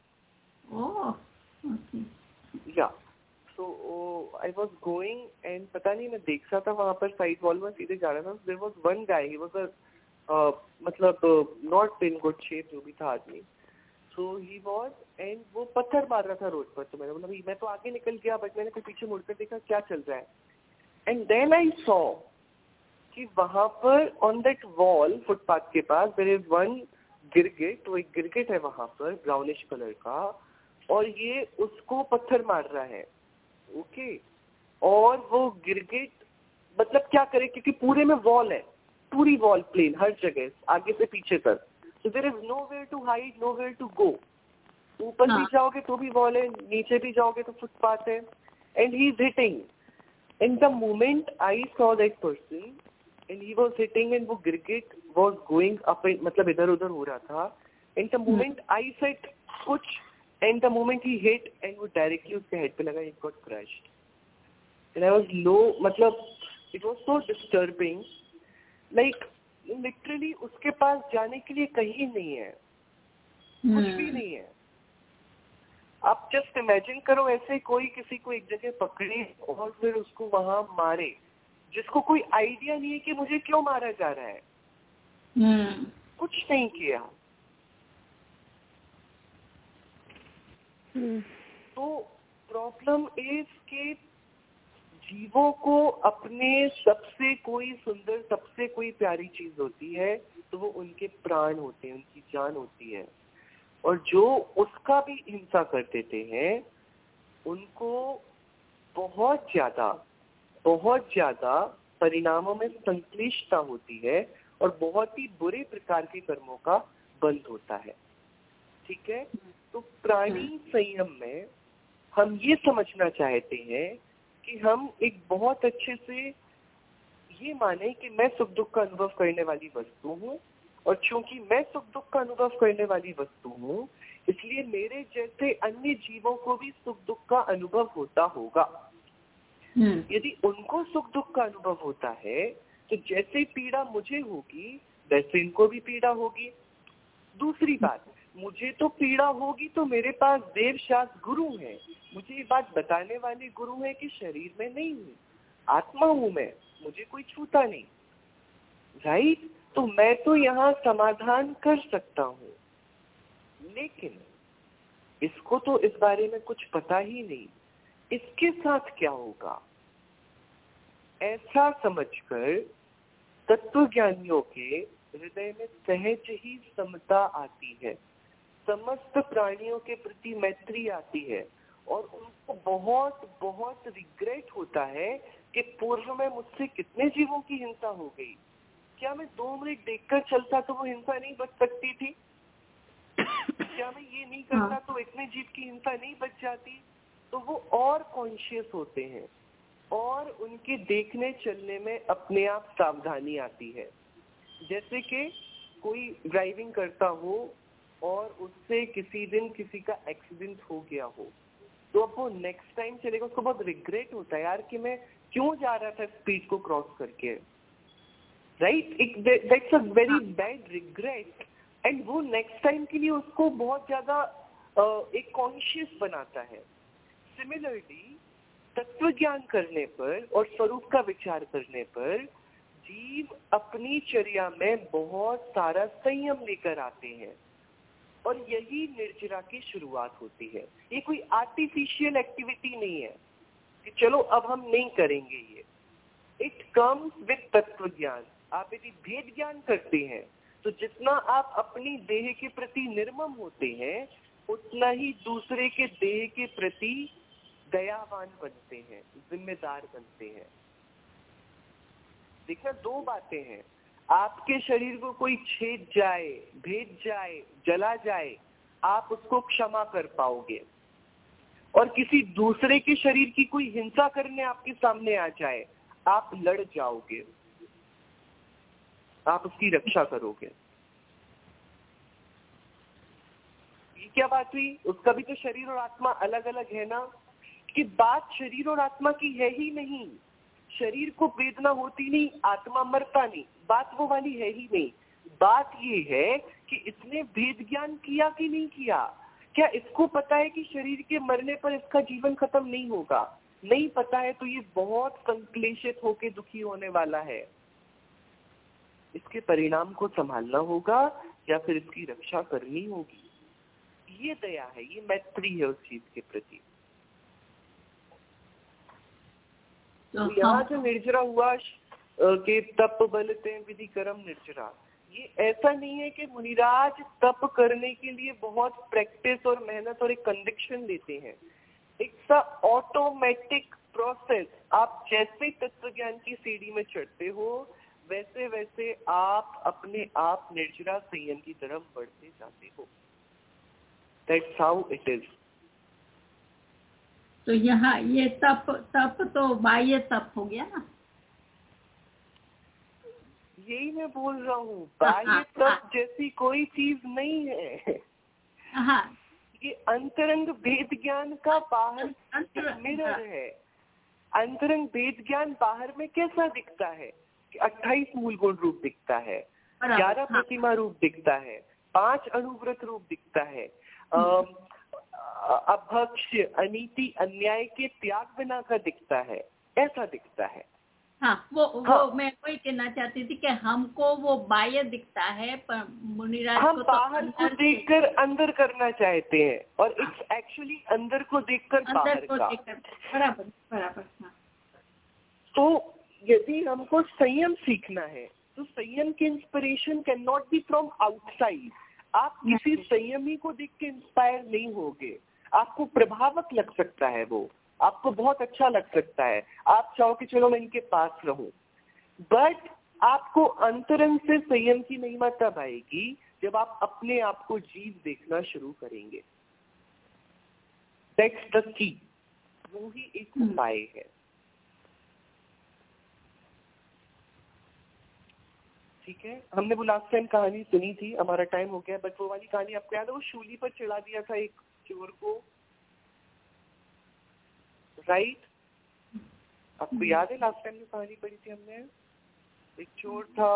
या तो आई वॉज गोइंग एंड पता नहीं, मैं देख रहा था वहां पर साइड वॉल में सीधे जा रहा था. There was one guy, he was a मतलब नॉट इन गुड शेप, जो भी था आदमी. सो ही वॉज, एंड वो पत्थर मार रहा था रोड पर. तो मैंने बोला मैं तो आगे निकल गया, बट मैंने फिर पीछे मुड़कर देखा क्या चल रहा है. एंड देन आई सॉ कि वहां पर ऑन दैट वॉल फुटपाथ के पास देयर इज वन गिरगिट. तो एक गिरगिट है वहां पर ब्राउनिश कलर का, और ये उसको पत्थर मार रहा है. ओके, और वो गिरगिट मतलब क्या करे, क्योंकि पूरे में वॉल है, पूरी वॉल प्लेन हर जगह आगे से पीछे तक. So there is nowhere to hide, nowhere to go. ऊपर भी जाओगे तो भी वॉल है, नीचे भी जाओगे तो फुटपाथ है. And he is hitting. In the moment I saw that person and he was hitting, and वो गिरगिट वाज गोइंग अप, मतलब इधर उधर हो रहा था. In the moment I said कुछ, and the moment he hit and वो directly उसके head पे लगा, it got crushed. And I was low, मतलब it was so disturbing, like literally उसके पास जाने के लिए कहीं नहीं है, कुछ भी नहीं है. आप just imagine करो, ऐसे कोई किसी को एक जगह पकड़े और फिर उसको वहां मारे, जिसको कोई आइडिया नहीं है कि मुझे क्यों मारा जा रहा है. कुछ नहीं किया. तो प्रॉब्लम इज कि जीवों को अपने सबसे कोई सुंदर, सबसे कोई प्यारी चीज होती है तो वो उनके प्राण होते हैं, उनकी जान होती है. और जो उसका भी हिंसा कर देते हैं उनको बहुत ज्यादा परिणामों में संक्लिष्टता होती है और बहुत ही बुरे प्रकार के कर्मों का बंध होता है. ठीक है, तो प्राणी संयम में हम ये समझना चाहते हैं कि हम एक बहुत अच्छे से ये माने कि मैं सुख दुख का अनुभव करने वाली वस्तु हूँ, और चूंकि मैं सुख दुख का अनुभव करने वाली वस्तु हूँ इसलिए मेरे जैसे अन्य जीवों को भी सुख दुख का अनुभव होता होगा. यदि उनको सुख दुख का अनुभव होता है तो जैसे पीड़ा मुझे होगी वैसे इनको भी पीड़ा होगी. दूसरी बात, मुझे तो पीड़ा होगी तो मेरे पास देव शास्त्र गुरु है, मुझे ये बात बताने वाले गुरु है कि शरीर में नहीं हूँ, आत्मा हूँ मैं, मुझे कोई छूता नहीं. राइट, तो मैं तो यहाँ समाधान कर सकता हूँ. लेकिन इसको तो इस बारे में कुछ पता ही नहीं, इसके साथ क्या होगा ऐसा समझकर तत्वज्ञानियों के हृदय में सहज ही समता आती है, समस्त प्राणियों के प्रति मैत्री आती है, और उनको बहुत बहुत रिग्रेट होता है कि पूर्व में मुझसे कितने जीवों की हिंसा हो गई. क्या मैं 2 मिनट देखकर चलता तो वो हिंसा नहीं बच सकती थी? क्या मैं ये नहीं करता तो इतने जीव की हिंसा नहीं बच जाती? तो वो और कॉन्शियस होते हैं और उनके देखने चलने में अपने आप सावधानी आती है. जैसे कि कोई ड्राइविंग करता हो और उससे किसी दिन किसी का एक्सीडेंट हो गया हो, तो अब वो नेक्स्ट टाइम चलेगा, उसको बहुत रिग्रेट होता है यार कि मैं क्यों जा रहा था स्पीड को क्रॉस करके, right? That's a very bad regret, and वो नेक्स्ट टाइम के लिए उसको बहुत ज्यादा एक कॉन्शियस बनाता है। सिमिलरली तत्व ज्ञान करने पर और स्वरूप का विचार करने पर जीव अपनी चर्या में बहुत सारा संयम लेकर आते हैं, और यही निर्जरा की शुरुआत होती है। ये कोई आर्टिफिशियल एक्टिविटी नहीं है कि चलो अब हम नहीं करेंगे ये। इट कम्स विद तत्व ज्ञान। आप यदि भेद ज्ञान करते हैं तो जितना आप अपनी देह के प्रति निर्मम होते हैं उतना ही दूसरे के देह के प्रति दयावान बनते हैं, जिम्मेदार बनते हैं। देखना, दो बातें हैं। आपके शरीर को कोई छेद जाए, भेद जाए, जला जाए, आप उसको क्षमा कर पाओगे, और किसी दूसरे के शरीर की कोई हिंसा करने आपके सामने आ जाए, आप लड़ जाओगे, आप उसकी रक्षा करोगे। ये क्या बात हुई? उसका भी तो शरीर और आत्मा अलग अलग है ना, कि बात शरीर और आत्मा की है ही नहीं। शरीर को वेदना होती नहीं, आत्मा मरता नहीं, बात वो वाली है ही नहीं। बात ये है कि इसने भेद ज्ञान किया कि नहीं किया। क्या इसको पता है कि शरीर के मरने पर इसका जीवन खत्म नहीं होगा? नहीं पता है तो ये बहुत संक्लेशित होकर दुखी होने वाला है। इसके परिणाम को संभालना होगा या फिर इसकी रक्षा करनी होगी। ये दया है, ये मैत्री है उस चीज के प्रति। तो यहाँ जो निर्जरा हुआ के तप बलते विधि कर्म निर्जरा, ये ऐसा नहीं है कि मुनिराज तप करने के लिए बहुत प्रैक्टिस और मेहनत और एक कन्विक्शन लेते हैं। It's a automatic process. आप जैसे तत्व ज्ञान की सीढ़ी में चढ़ते हो वैसे वैसे आप अपने आप निर्जरा संयम की तरफ बढ़ते जाते हो। That's how it is. तो यहाँ ये तप तो बाह्य तप हो गया ना? यही मैं बोल रहा हूँ, बाह्य तप जैसी कोई चीज नहीं है। हाँ, ये अंतरंग भेद ज्ञान का बाहर मिरर है। अंतरंग भेद ज्ञान बाहर में कैसा दिखता है? 28 मूल गुण रूप दिखता है, 11 प्रतिमा रूप दिखता है, 5 अनुव्रत रूप दिखता है, अभक्ष, अनीति, अन्याय के त्याग बिना का दिखता है, ऐसा दिखता है। हाँ, वो मैं वही कहना चाहती थी कि हमको वो बाह्य दिखता है, पर मुनिराज हम को तो बाहर को देखकर अंदर करना चाहते हैं, और इट्स एक्चुअली अंदर को देखकर बाहर का। बराबर बराबर। तो यदि हमको संयम सीखना है तो संयम की inspiration can not be from outside. आप किसी संयमी को देख के इंस्पायर नहीं होगे। आपको प्रभावक लग सकता है, वो आपको बहुत अच्छा लग सकता है, आप चाहो कि चलो मैं इनके पास रहूं, बट आपको अंतरंग से संयम की महिमा तब आएगी जब आप अपने आप को जीव देखना शुरू करेंगे। That's the key. वो ही एक उपाय है। ठीक है, हमने वो लास्ट टाइम कहानी सुनी थी, हमारा टाइम हो गया, बट वो वाली कहानी आपको याद है? वो शूली पर चढ़ा दिया था एक चोर को, राइट? आपको याद है लास्ट टाइम जो कहानी पढ़ी थी हमने? एक चोर था,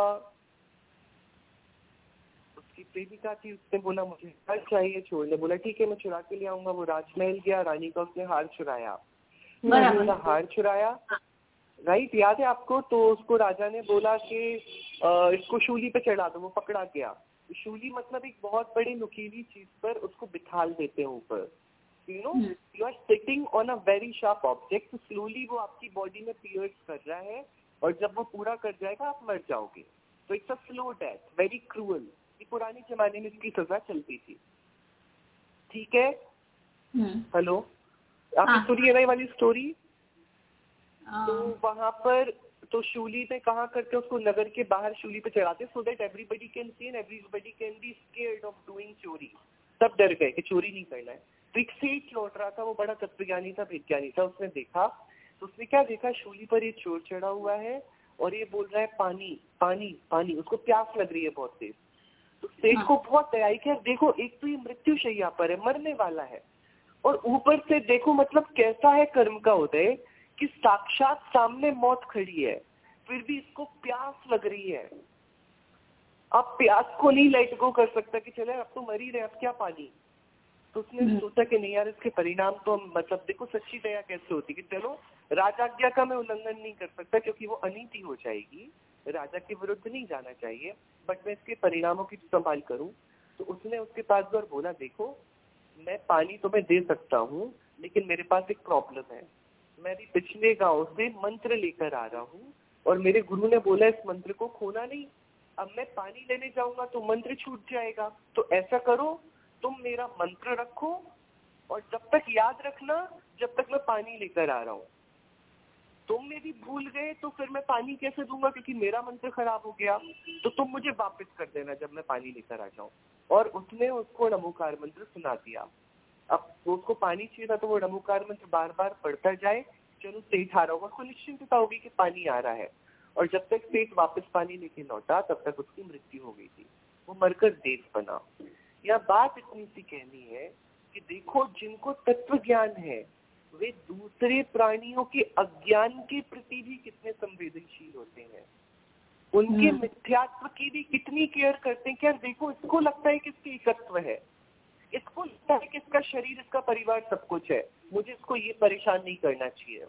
उसकी प्रेमिका थी, उसने बोला मुझे हार चाहिए। चोर ने बोला ठीक है मैं चुरा के ले आऊंगा। वो राजमहल गया, रानी का उसने हार चुराया, हार चुराया, राइट? याद है आपको? तो उसको राजा ने बोला कि इसको शूली पे चढ़ा दो। वो पकड़ा गया। शूली मतलब एक बहुत बड़ी नुकीली चीज पर उसको बिठाल देते हैं ऊपर। You know, you are sitting on a very sharp object, तो स्लोली वो आपकी बॉडी में पियर्स कर रहा है, और जब वो पूरा कर जाएगा आप मर जाओगे। तो it's a slow death, very cruel. ये पुराने जमाने में इसकी सजा चलती थी। ठीक है? हेलो, आपने सुनी है ना ये वाली स्टोरी? तो वहां पर तो शूली पे कहा करके उसको नगर के बाहर शूली पे चढ़ाते, so that everybody can see and everybody can be scared of doing चोरी। सब डर गए कि चोरी नहीं करना है। तो एक सेठ लौट रहा था, वो बड़ा तत्वज्ञानी था, विज्ञानी था। उसने देखा, तो उसने क्या देखा, शूली पर ये चोर चढ़ा हुआ है और ये बोल रहा है पानी पानी पानी। उसको प्यास लग रही है बहुत तेज। तो सेठ को बहुत दया आई कि देखो एक तो ये मृत्यु शैया पर है, मरने वाला है, और ऊपर से देखो मतलब कैसा है कर्म का उदय कि साक्षात सामने मौत खड़ी है, फिर भी इसको प्यास लग रही है। अब प्यास को नहीं लेट गो कर सकता कि चले अब तो मर ही रहे, अब क्या पानी। तो उसने सोचा कि नहीं यार, इसके परिणाम तो हम मतलब देखो सच्ची दया कैसे होती कि चलो राजाज्ञा का मैं उल्लंघन नहीं कर सकता क्योंकि वो अनीति हो जाएगी, राजा के विरुद्ध नहीं जाना चाहिए, बट मैं इसके परिणामों की संभाल करूं। तो उसने उसके पास गया और बोला देखो मैं पानी तो मैं दे सकता हूँ, लेकिन मेरे पास एक प्रॉब्लम है। मैं भी पिछले गांव से मंत्र लेकर आ रहा हूँ और मेरे गुरु ने बोला इस मंत्र को खोना नहीं। अब मैं पानी लेने जाऊंगा तो मंत्र छूट जाएगा, तो ऐसा करो तुम मेरा मंत्र रखो और जब तक याद रखना जब तक मैं पानी लेकर आ रहा हूँ। तुम मेरी भूल गए तो फिर मैं पानी कैसे दूंगा क्योंकि मेरा मंत्र खराब हो गया, तो तुम मुझे वापस कर देना जब मैं पानी लेकर आ जाऊं। और उसने उसको नमोकार मंत्र सुना दिया। अब उसको पानी चाहिए था तो वो नमोकार मंत्र बार बार पढ़ता जाए, चलो सेठ आ रहा होगा, उसको निश्चिंतता होगी कि पानी आ रहा है। और जब तक सेठ वापस पानी लेके लौटा तब तक उसकी मृत्यु हो गई थी, वो मरकर देव बना। यह बात इतनी सी कहनी है कि देखो जिनको तत्व ज्ञान है वे दूसरे प्राणियों के अज्ञान के प्रति भी कितने संवेदनशील होते हैं, उनके मिथ्यात्व की भी कितनी केयर करते हैं। क्या देखो इसको लगता है कि इसकी एकत्व है, इसको लगता है कि इसका शरीर इसका परिवार सब कुछ है, मुझे इसको ये परेशान नहीं करना चाहिए,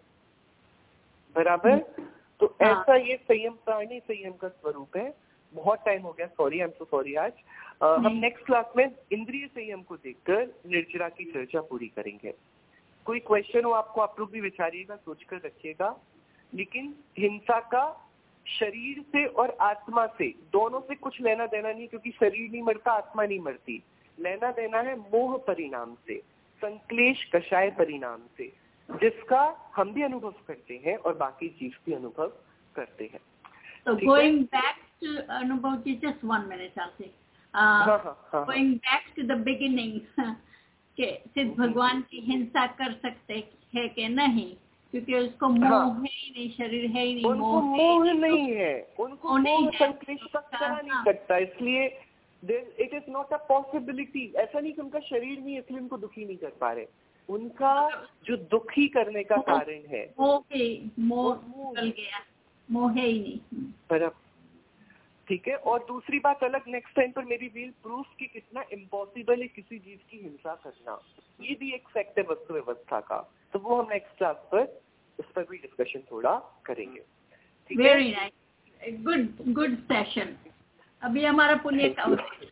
बराबर। तो ऐसा ये संयम प्राणी संयम का स्वरूप है। बहुत टाइम हो गया, sorry, I am so sorry. आज हम नेक्स्ट क्लास में इंद्रिय संयम को देखकर निर्जरा की चर्चा पूरी करेंगे। कोई क्वेश्चन हो आपको, आप लोग भी विचारिएगा, सोचकर रखिएगा। लेकिन हिंसा का शरीर से और आत्मा से दोनों से कुछ लेना देना नहीं, क्योंकि शरीर नहीं मरता, आत्मा नहीं मरती। लेना देना है मोह परिणाम से, संक्लेश कषाय परिणाम से, जिसका हम भी अनुभव करते हैं और बाकी जीव भी अनुभव करते हैं। So going back to अनुभव जी, just 1 minute I'll say. Going back to the beginning, कि सिद्ध भगवान की हिंसा कर सकते हैं कि नहीं, क्योंकि उसको मोह है ही नहीं, शरीर है ही नहीं, उनको मोह नहीं है, उनको मोह संक्लेश तक करा नहीं सकता, इसलिए it is not a possibility. ऐसा नहीं कि उनका शरीर नहीं इसलिए उनको दुखी नहीं कर पा रहे, उनका जो दुखी करने का कारण है मोह निकल गया, मोह है ही नहीं, बराबर। ठीक है। और दूसरी बात अलग, नेक्स्ट टाइम पर मेरी वील प्रूफ कि कितना इम्पॉसिबल है किसी जीव की हिंसा करना, ये भी एक फैक्ट है वस्तु व्यवस्था का। तो वो हम नेक्स्ट क्लास पर उस पर भी डिस्कशन थोड़ा करेंगे। ठीक है, वेरी नाइस, गुड सेशन। अभी हमारा पुण्य का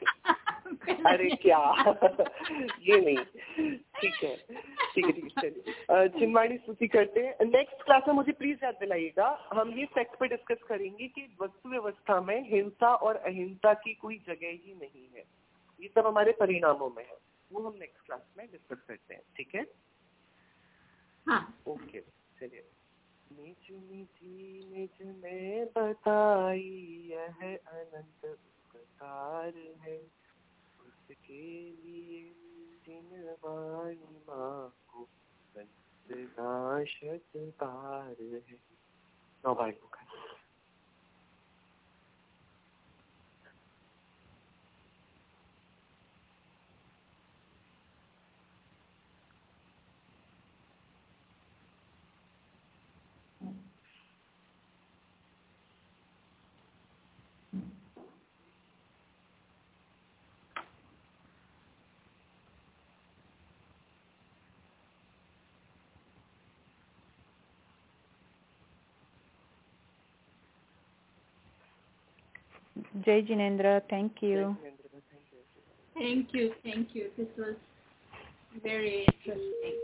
अरे क्या ये नहीं, ठीक है ठीक है ठीक है, चलिए चिन्वाणी स्तुति करते हैं। नेक्स्ट क्लास में मुझे प्लीज याद दिलाइएगा, हम ये फैक्ट पे डिस्कस करेंगे कि वस्तु व्यवस्था में हिंसा और अहिंसा की कोई जगह ही नहीं है, ये सब हमारे परिणामों में है, वो हम नेक्स्ट क्लास में डिस्कस करते हैं। ठीक है, हाँ, ओके, चलिए। निज निजी निज में बताई यह अनंत उपकार है, उसके लिए चिन्वाणी माँ को संतनाशक पार है। नौ बार बुक है। जय Jinendra, thank you. thank you, this was very interesting.